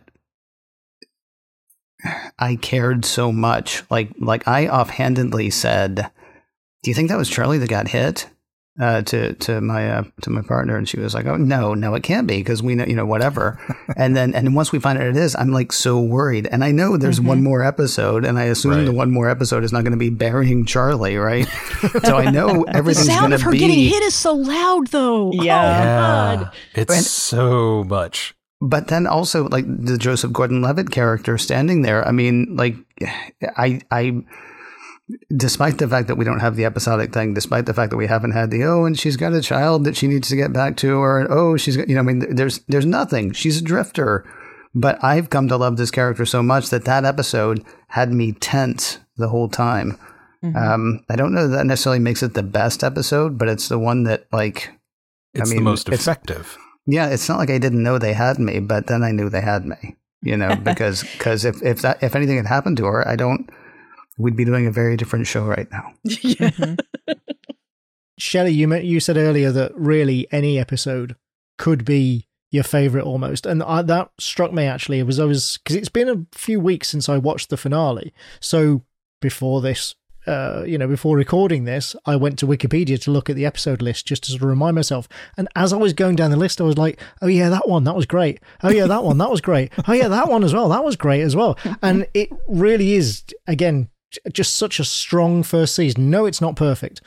I cared so much. Like I offhandedly said, do you think that was Charlie that got hit? To my partner, and she was like, "Oh no, it can't be because we know, whatever." and once we find out it is, I'm like so worried. And I know there's one more episode, and I assume the one more episode is not going to be burying Charlie, right? So I know everything's going to be. The sound of her getting hit is so loud, though. Yeah, oh, God. It's so much. But then also like the Joseph Gordon-Levitt character standing there. I mean, like I. Despite the fact that we don't have the episodic thing, despite the fact that we haven't had and she's got a child that she needs to get back to, or she's got, there's nothing. She's a drifter. But I've come to love this character so much that episode had me tense the whole time. Mm-hmm. I don't know that necessarily makes it the best episode, but it's the one that it's the most effective. Yeah, it's not like I didn't know they had me, but then I knew they had me. Because if anything had happened to her, we'd be doing a very different show right now. Yeah. Shelley, you said earlier that really any episode could be your favorite almost. And that struck me actually. Because it's been a few weeks since I watched the finale. So before this, before recording this, I went to Wikipedia to look at the episode list just to sort of remind myself. And as I was going down the list, I was like, oh yeah, that one, that was great. Oh yeah, that one, that was great. Oh yeah, that one as well, that was great as well. And it really is, again, just such a strong first season. No, it's not perfect.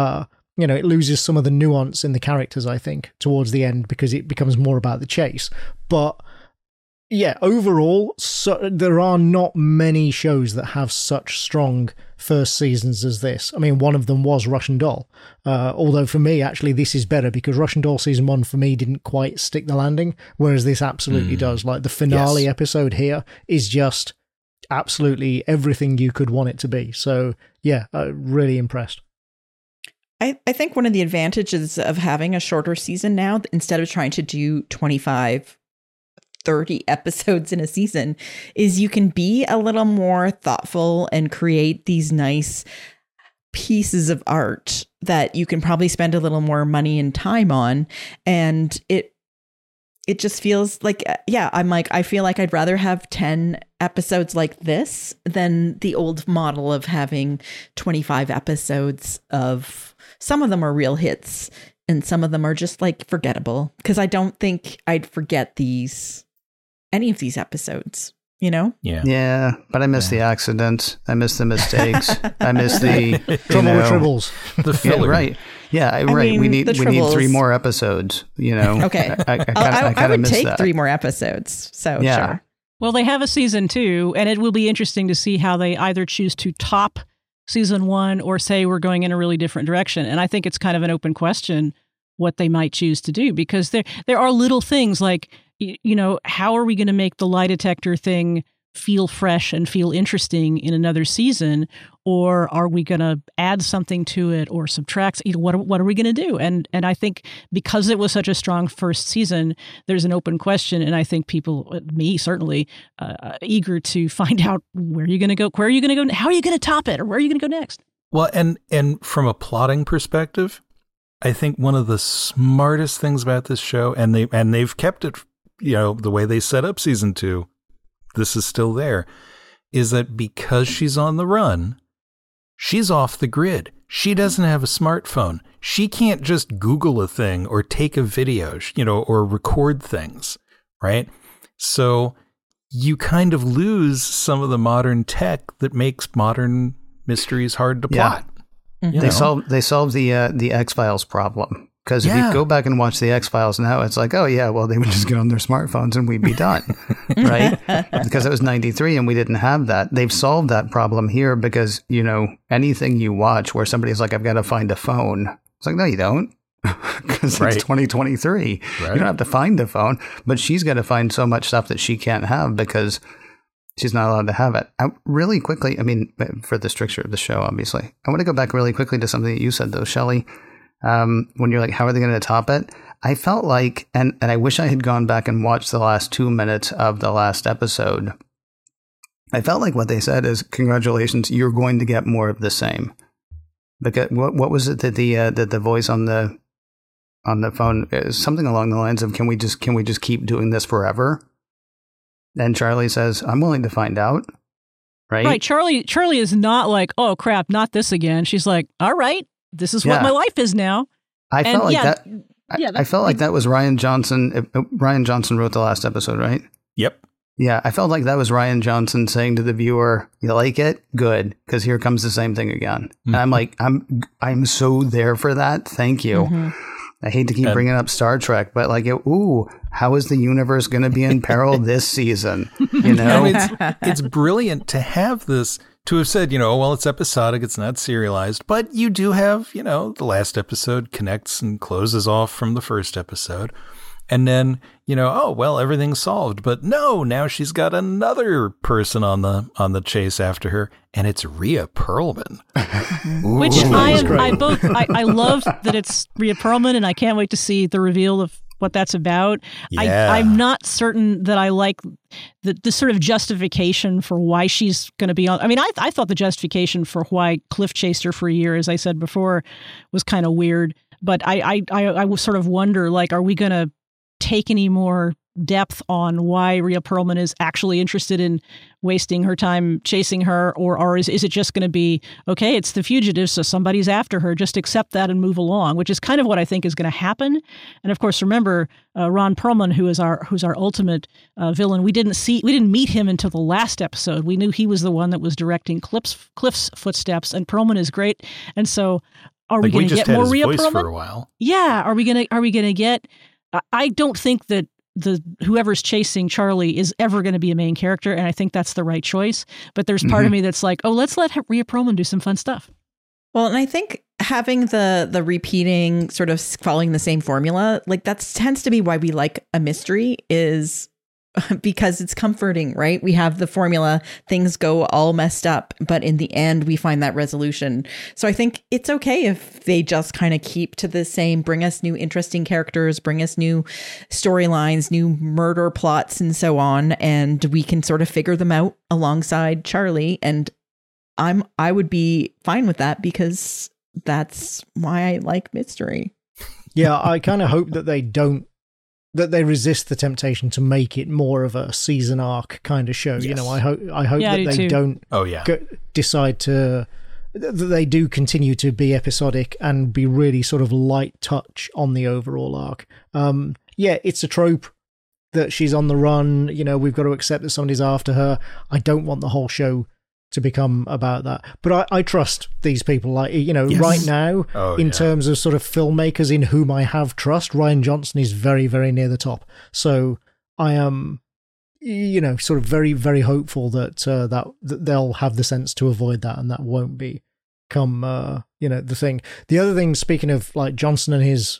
It loses some of the nuance in the characters, I think, towards the end because it becomes more about the chase. But yeah, overall, there are not many shows that have such strong first seasons as this. I mean, one of them was Russian Doll. Although for me, actually, this is better because Russian Doll season 1 for me didn't quite stick the landing, whereas this absolutely does. Like the finale episode here is just absolutely everything you could want it to be. So yeah, really impressed. I think one of the advantages of having a shorter season now, instead of trying to do 25, 30 episodes in a season, is you can be a little more thoughtful and create these nice pieces of art that you can probably spend a little more money and time on. And it just feels like, I feel like I'd rather have 10 episodes like this than the old model of having 25 episodes of, some of them are real hits and some of them are just like forgettable, because I don't think I'd forget any of these episodes, Yeah, but I miss the accidents. I miss the mistakes. I miss the trouble with tribbles. The filler. Yeah, right. Yeah, right. mean, we need 3 more episodes. Okay. I would take that. 3 more episodes. So yeah. Sure. Well, they have a season 2, and it will be interesting to see how they either choose to top season 1 or say we're going in a really different direction. And I think it's kind of an open question what they might choose to do, because there are little things like, how are we going to make the lie detector thing feel fresh and feel interesting in another season? Or are we going to add something to it or subtract? What are we going to do? And I think because it was such a strong first season, there's an open question. And I think people, me certainly, eager to find out where you're going to go, how are you going to top it, or where are you going to go next? Well, and from a plotting perspective, I think one of the smartest things about this show, and they've kept it, the way they set up season 2, this is still there, is that because she's on the run, she's off the grid. She doesn't have a smartphone. She can't just Google a thing or take a video, or record things, right? So you kind of lose some of the modern tech that makes modern mysteries hard to plot. Mm-hmm. They solved the X-Files problem. Because if you go back and watch the X-Files now, it's like, oh yeah, well, they would just get on their smartphones and we'd be done, right? Because it was 93 and we didn't have that. They've solved that problem here because, anything you watch where somebody's like, I've got to find a phone. It's like, no, you don't. Because it's 2023. Right. You don't have to find a phone. But she's got to find so much stuff that she can't have because she's not allowed to have it. Really quickly, for the stricture of the show, obviously. I want to go back really quickly to something that you said, though, Shelley. When you're like, how are they going to top it? I felt like, and I wish I had gone back and watched the last 2 minutes of the last episode. I felt like what they said is, congratulations, you're going to get more of the same. Because what was it that the voice on the phone is something along the lines of, can we just keep doing this forever? And Charlie says, I'm willing to find out. Right. Charlie is not like, oh crap, not this again. She's like, all right. This is what my life is now. I felt like that. I felt like that was Rian Johnson. Rian Johnson wrote the last episode, right? Yep. Yeah, I felt like that was Rian Johnson saying to the viewer, "You like it? Good, because here comes the same thing again." Mm-hmm. And I'm like, I'm so there for that. Thank you. Mm-hmm. I hate to keep bringing up Star Trek, but like, how is the universe going to be in peril this season? It's brilliant to have this. To have said, well, it's episodic, it's not serialized, but you do have, the last episode connects and closes off from the first episode. And then, everything's solved. But no, now she's got another person on the chase after her, and it's Rhea Perlman. Which I love that it's Rhea Perlman, and I can't wait to see the reveal of what that's about. Yeah. I'm not certain that I like the sort of justification for why she's going to be on. I thought the justification for why Cliff chased her for a year, as I said before, was kind of weird. But I sort of wonder, like, are we going to take any more depth on why Rhea Perlman is actually interested in wasting her time chasing her, or is it just going to be, okay, it's the fugitive, so somebody's after her, just accept that and move along, which is kind of what I think is going to happen. And of course, remember, Ron Perlman, who's our ultimate villain, we didn't meet him until the last episode. We knew he was the one that was directing Cliff's footsteps, and Perlman is great. And so are we going to get more Rhea Perlman for a while? Yeah, are we going to get, I don't think that whoever's chasing Charlie is ever going to be a main character, and I think that's the right choice. But there's part of me that's like, oh, let's let Rhea Perlman do some fun stuff. Well, and I think having the repeating, sort of following the same formula, like that tends to be why we like a mystery, is because it's comforting, right? We have the formula, things go all messed up, but in the end, we find that resolution. So I think it's okay if they just kind of keep to the same, bring us new interesting characters, bring us new storylines, new murder plots, and so on. And we can sort of figure them out alongside Charlie. And I would be fine with that, because that's why I like mystery. Yeah, I kind of hope that they resist the temptation to make it more of a season arc kind of show. Yes. You know, I hope that they don't decide that they do continue to be episodic and be really sort of light touch on the overall arc. It's a trope that she's on the run. You know, we've got to accept that somebody's after her. I don't want the whole show to become about that. But I trust these people, like, you know, right now, in terms of sort of filmmakers in whom I have trust, Rian Johnson is very, very near the top. So I am, you know, sort of very, very hopeful that that they'll have the sense to avoid that, and that won't become, the thing. The other thing, speaking of like Johnson and his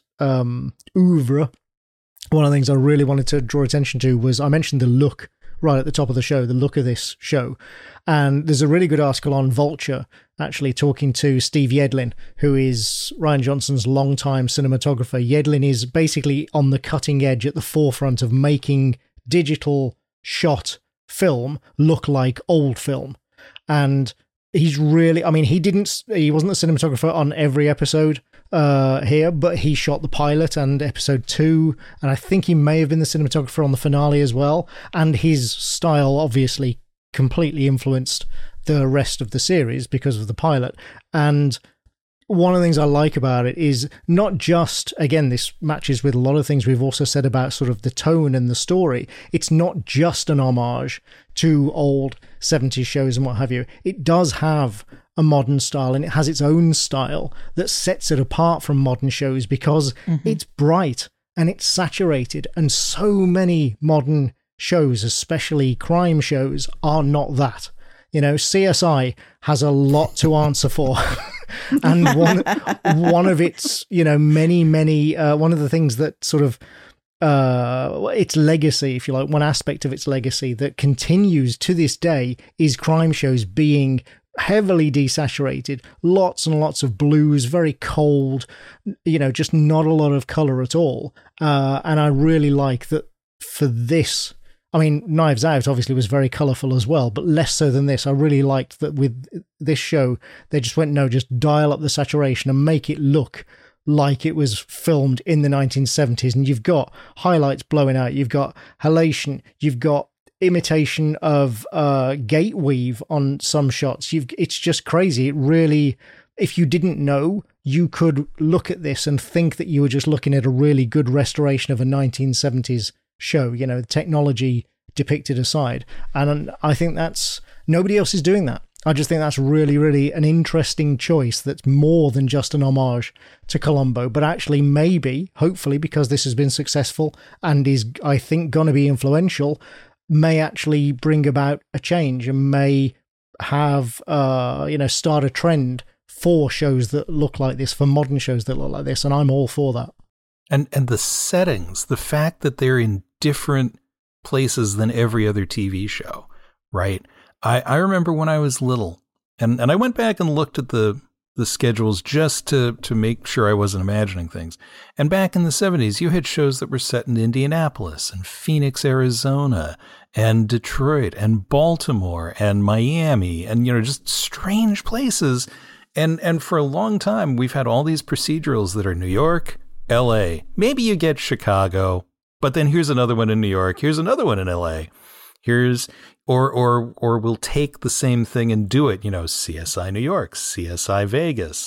oeuvre, one of the things I really wanted to draw attention to was, I mentioned the look right at the top of the show, the look of this show. And there's a really good article on Vulture, actually talking to Steve Yedlin, who is Rian Johnson's longtime cinematographer. Yedlin is basically on the cutting edge, at the forefront of making digital shot film look like old film. And he's really, I mean, he wasn't the cinematographer on every episode here, but he shot the pilot and episode 2, and I think he may have been the cinematographer on the finale as well. And his style obviously completely influenced the rest of the series because of the pilot. And one of the things I like about it is not just, again, this matches with a lot of things we've also said about sort of the tone and the story. It's not just an homage to old 70s shows and what have you. It does have a modern style, and it has its own style that sets it apart from modern shows, because it's bright and it's saturated, and so many modern shows, especially crime shows, are not that. You know, CSI has a lot to answer for. And one of its, you know, many, one of the things that sort of, its legacy, if you like, one aspect of its legacy that continues to this day is crime shows being heavily desaturated, lots and lots of blues, very cold, you know, just not a lot of color at all. And I really like that for this. I mean, Knives Out obviously was very colourful as well, but less so than this. I really liked that with this show, they just went, no, just dial up the saturation and make it look like it was filmed in the 1970s. And you've got highlights blowing out, you've got halation, you've got imitation of gate weave on some shots. It's just crazy. It really, if you didn't know, you could look at this and think that you were just looking at a really good restoration of a 1970s show, you know, technology depicted aside. And I think nobody else is doing that. I just think that's really, really an interesting choice that's more than just an homage to Columbo, but actually maybe, hopefully, because this has been successful and is, I think, going to be influential, may actually bring about a change and may have, start a trend for shows that look like this, for modern shows that look like this. And I'm all for that. And the settings, the fact that they're in different places than every other TV show, right? I remember when I was little, and I went back and looked at the schedules just to make sure I wasn't imagining things. And back in the 70s, you had shows that were set in Indianapolis and Phoenix, Arizona, and Detroit and Baltimore and Miami, and, you know, just strange places. And for a long time, we've had all these procedurals that are New York, LA, maybe you get Chicago, But then here's another one in New York. Here's another one in LA. Or we'll take the same thing and do it. CSI New York, CSI Vegas,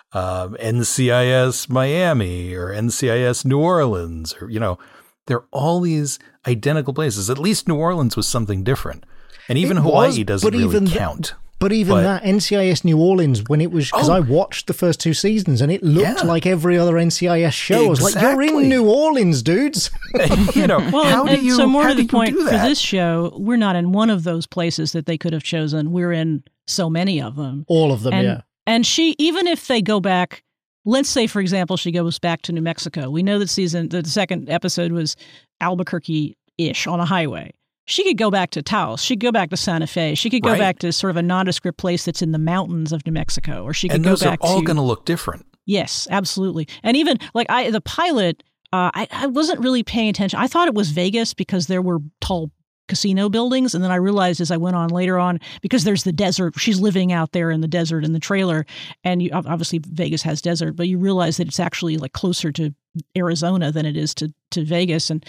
NCIS Miami, or NCIS New Orleans, or there are all these identical places. At least New Orleans was something different, and even Hawaii doesn't really count. But that NCIS New Orleans, when it was, because I watched the first 2 seasons and it looked like every other NCIS show. I was like, you're in New Orleans, dudes. How do you? So more to the point, for this show, we're not in one of those places that they could have chosen. We're in so many of them. All of them, yeah. And she, even if they go back, let's say, for example, she goes back to New Mexico. We know that the second episode was Albuquerque-ish on a highway. She could go back to Taos. She could go back to Santa Fe. She could go back to sort of a nondescript place that's in the mountains of New Mexico. Or she could go back to... And those are all going to look different. Yes, absolutely. And even, the pilot, I wasn't really paying attention. I thought it was Vegas because there were tall casino buildings. And then I realized as I went on later on, because there's the desert, she's living out there in the desert in the trailer. And obviously Vegas has desert, but you realize that it's actually closer to Arizona than it is to Vegas. And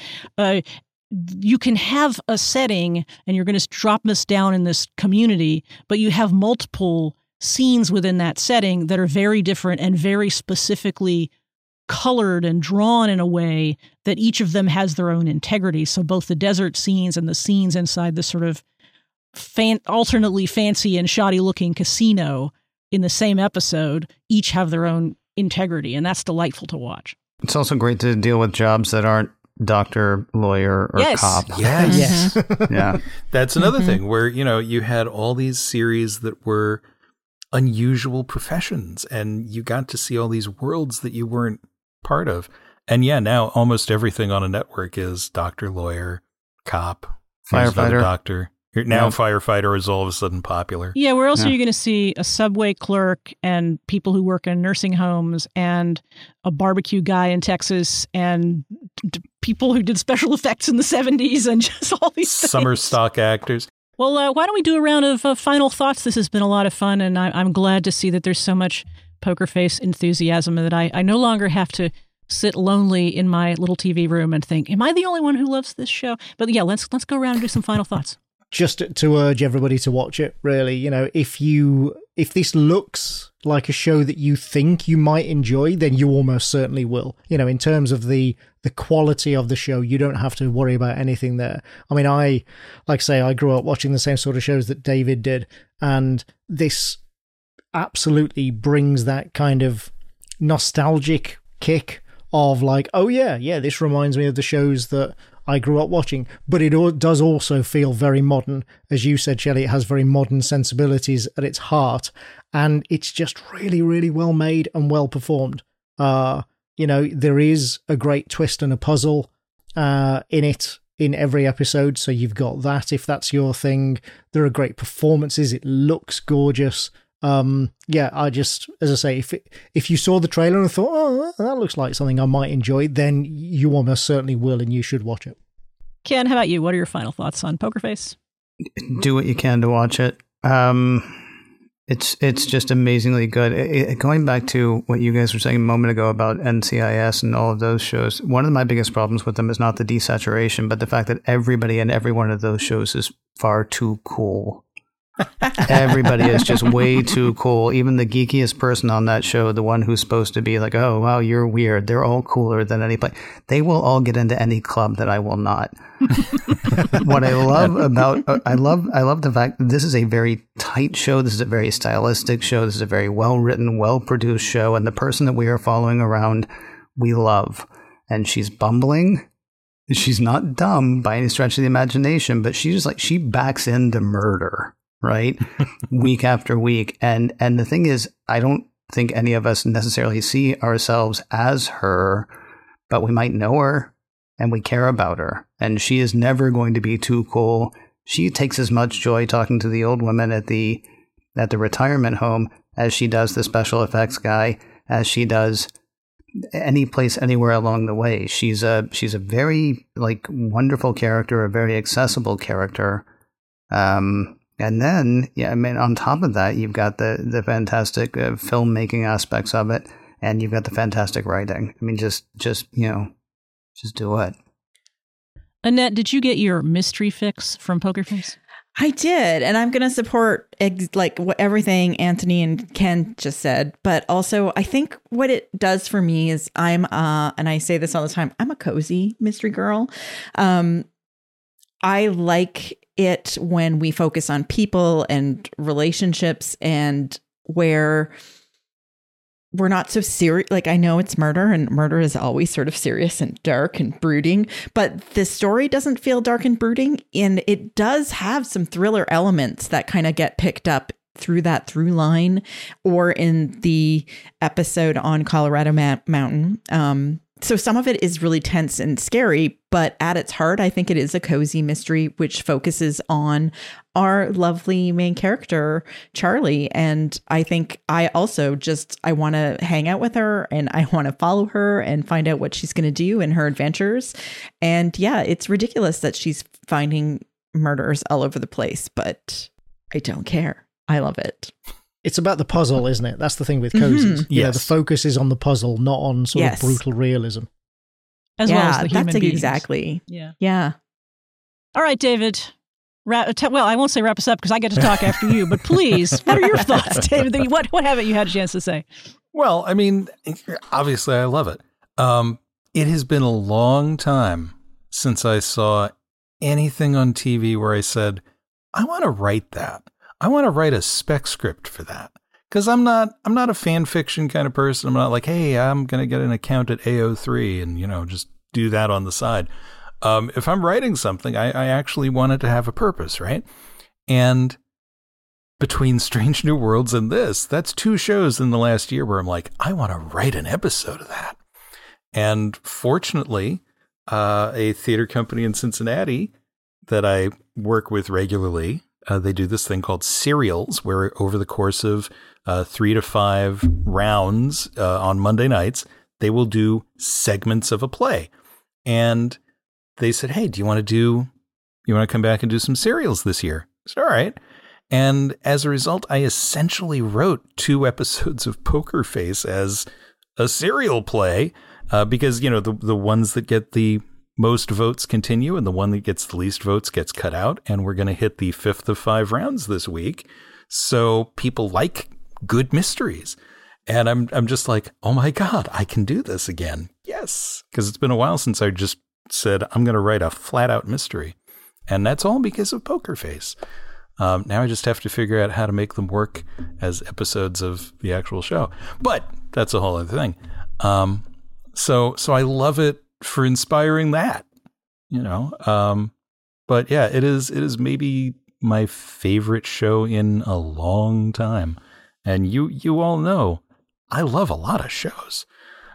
you can have a setting and you're going to drop us down in this community, but you have multiple scenes within that setting that are very different and very specifically colored and drawn in a way that each of them has their own integrity. So both the desert scenes and the scenes inside the sort of alternately fancy and shoddy looking casino in the same episode each have their own integrity. And that's delightful to watch. It's also great to deal with jobs that aren't doctor, lawyer, or cop. Yes. Yeah. That's another thing where, you had all these series that were unusual professions and you got to see all these worlds that you weren't part of. And now almost everything on a network is doctor, lawyer, cop, firefighter, doctor. Now firefighter is all of a sudden popular. Yeah, where else are you going to see a subway clerk and people who work in nursing homes and a barbecue guy in Texas and people who did special effects in the 70s and just all these summer stock actors? Well, why don't we do a round of final thoughts? This has been a lot of fun, and I'm glad to see that there's so much Poker Face enthusiasm that I no longer have to sit lonely in my little TV room and think, am I the only one who loves this show? But yeah, let's go around and do some final thoughts. Just to urge everybody to watch it, really. If this looks like a show that you think you might enjoy, then you almost certainly will. In terms of the quality of the show, you don't have to worry about anything there. I mean, I grew up watching the same sort of shows that David did, and this absolutely brings that kind of nostalgic kick of oh yeah, this reminds me of the shows that I grew up watching, but it does also feel very modern. As you said, Shelley, it has very modern sensibilities at its heart, and it's just really, really well made and well performed. There is a great twist and a puzzle in every episode, so you've got that if that's your thing. There are great performances. It looks gorgeous. As I say, if you saw the trailer and thought, oh, that looks like something I might enjoy, then you almost certainly will, and you should watch it. Ken, how about you? What are your final thoughts on Poker Face? Do what you can to watch it. It's just amazingly good. Going back to what you guys were saying a moment ago about NCIS and all of those shows, one of my biggest problems with them is not the desaturation, but the fact that everybody in every one of those shows is far too cool. Everybody is just way too cool. Even the geekiest person on that show, the one who's supposed to be like, oh wow, you're weird, they're all cooler than anybody. They will all get into any club that I will not. What I love about I love the fact that this is a very tight show. This is a very stylistic show. This is a very well written, well produced show, and the person that we are following around we love. And she's bumbling. She's not dumb by any stretch of the imagination, but she backs into murder. Right? Week after week. And the thing is, I don't think any of us necessarily see ourselves as her, but we might know her and we care about her. And she is never going to be too cool. She takes as much joy talking to the old women at the retirement home as she does the special effects guy, as she does any place anywhere along the way. She's a very wonderful character, a very accessible character. And then, on top of that, you've got the fantastic filmmaking aspects of it, and you've got the fantastic writing. I mean, just do it. Annette, did you get your mystery fix from Poker Face? I did, and I'm going to support everything Anthony and Ken just said. But also, I think what it does for me is and I say this all the time, I'm a cozy mystery girl. I like it when we focus on people and relationships and where we're not so serious. Like, I know it's murder, and murder is always sort of serious and dark and brooding, but this story doesn't feel dark and brooding. And it does have some thriller elements that kind of get picked up through that through line, or in the episode on Colorado Mountain. So some of it is really tense and scary, but at its heart, I think it is a cozy mystery, which focuses on our lovely main character, Charlie. And I think I want to hang out with her, and I want to follow her and find out what she's going to do in her adventures. And yeah, it's ridiculous that she's finding murders all over the place, but I don't care. I love it. It's about the puzzle, isn't it? That's the thing with cozies. Mm-hmm. Yeah, the focus is on the puzzle, not on sort of brutal realism. As well as the human that's beings. Exactly. Yeah. All right, David. Well, I won't say wrap us up because I get to talk after you, but please, what are your thoughts, David? What haven't you had a chance to say? Well, I mean, obviously I love it. It has been a long time since I saw anything on TV where I said, I want to write that. I want to write a spec script for that, because I'm not a fan fiction kind of person. I'm not like, hey, I'm going to get an account at AO3 and, just do that on the side. If I'm writing something, I actually want it to have a purpose, right? And between Strange New Worlds and this, that's 2 shows in the last year where I'm like, I want to write an episode of that. And fortunately, a theater company in Cincinnati that I work with regularly, they do this thing called serials, where over the course of 3 to 5 rounds on Monday nights, they will do segments of a play. And they said, hey, you want to come back and do some serials this year? I said, all right. And as a result, I essentially wrote 2 episodes of Poker Face as a serial play because, the ones that get the most votes continue, and the one that gets the least votes gets cut out. And we're going to hit the 5th of 5 rounds this week. So people like good mysteries. And I'm just like, oh my God, I can do this again. Yes. Because it's been a while since I just said, I'm going to write a flat out mystery. And that's all because of Poker Face. Now I just have to figure out how to make them work as episodes of the actual show. But that's a whole other thing. So I love it for inspiring that, but yeah, it is maybe my favorite show in a long time. And you all know, I love a lot of shows.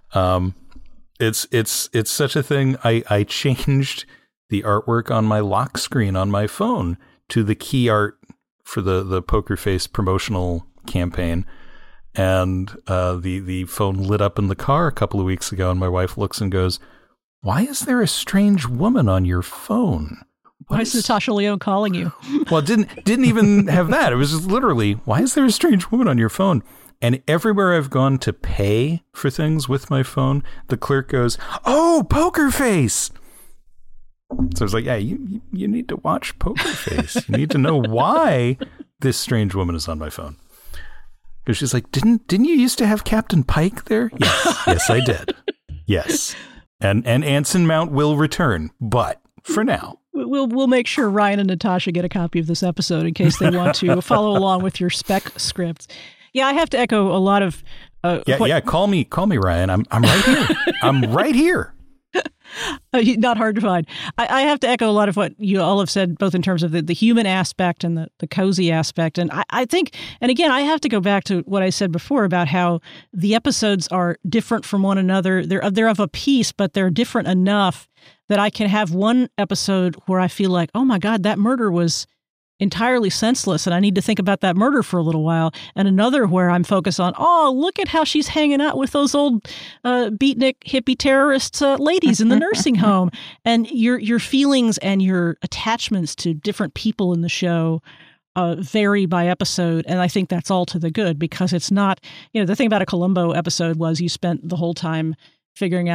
It's such a thing. I changed the artwork on my lock screen on my phone to the key art for the Poker Face promotional campaign. And, the phone lit up in the car a couple of weeks ago, and my wife looks and goes, why is there a strange woman on your phone? Why is Natasha Lyonne calling you? Well, didn't even have that. It was just literally, why is there a strange woman on your phone? And everywhere I've gone to pay for things with my phone, the clerk goes, oh, Poker Face. So I was like, yeah, you need to watch Poker Face. You need to know why this strange woman is on my phone. Because she's like, didn't you used to have Captain Pike there? Yes, I did. Yes. And Anson Mount will return, but for now. We'll make sure Ryan and Natasha get a copy of this episode in case they want to follow along with your spec script. Yeah, I have to echo a lot of. Call me, Ryan. I'm right here. I'm right here. Not hard to find. I have to echo a lot of what you all have said, both in terms of the human aspect and the cozy aspect. And I think, and again, I have to go back to what I said before about how the episodes are different from one another. They're of a piece, but they're different enough that I can have one episode where I feel like, oh my God, that murder was entirely senseless and I need to think about that murder for a little while, and another where I'm focused on, oh, look at how she's hanging out with those old beatnik hippie terrorist ladies in the nursing home. And your feelings and your attachments to different people in the show vary by episode, and I think that's all to the good, because it's not, the thing about a Columbo episode was you spent the whole time figuring out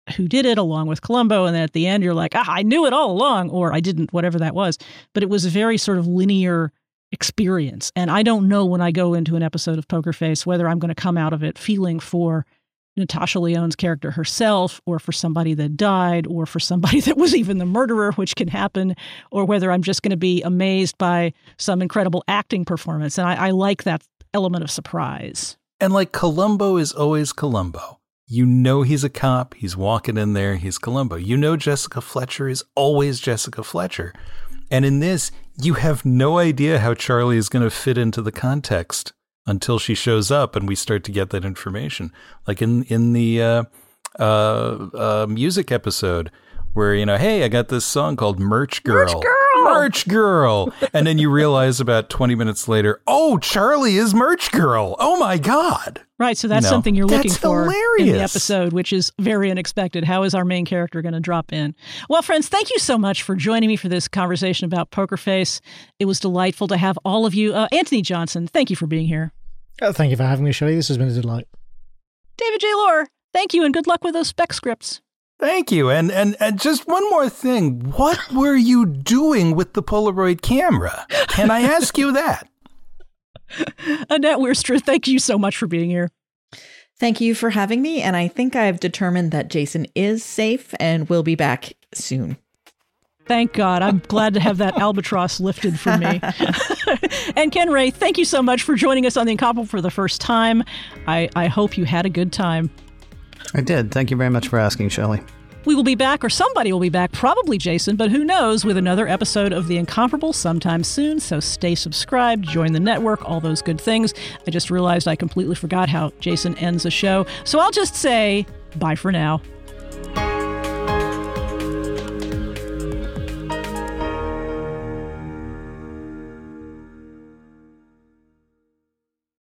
who did it along with Columbo. And then at the end, you're like, I knew it all along, or I didn't, whatever that was. But it was a very sort of linear experience. And I don't know when I go into an episode of Poker Face whether I'm going to come out of it feeling for Natasha Lyonne's character herself, or for somebody that died, or for somebody that was even the murderer, which can happen, or whether I'm just going to be amazed by some incredible acting performance. And I like that element of surprise. And like, Columbo is always Columbo. You know he's a cop. He's walking in there. He's Columbo. You know Jessica Fletcher is always Jessica Fletcher. And in this, you have no idea how Charlie is going to fit into the context until she shows up and we start to get that information. Like in the music episode where, you know, hey, I got this song called Merch Girl. Merch Girl. And then you realize about 20 minutes later, oh, Charlie is Merch Girl. Oh, my God. Right. So that's something you're looking for hilarious. In the episode, which is very unexpected. How is our main character going to drop in? Well, friends, thank you so much for joining me for this conversation about Poker Face. It was delightful to have all of you. Anthony Johnson, thank you for being here. Thank you for having me, Shelley. This has been a delight. David J. Lohr, thank you, and good luck with those spec scripts. Thank you. And just one more thing. What were you doing with the Polaroid camera? Can I ask you that? Annette Weirster, thank you so much for being here. Thank you for having me. And I think I've determined that Jason is safe and will be back soon. Thank God. I'm glad to have that albatross lifted from me. And Ken Ray, thank you so much for joining us on The Incomparable for the first time. I hope you had a good time. I did. Thank you very much for asking, Shelley. We will be back, or somebody will be back, probably Jason, but who knows, with another episode of The Incomparable sometime soon. So stay subscribed, join the network, all those good things. I just realized I completely forgot how Jason ends a show. So I'll just say bye for now.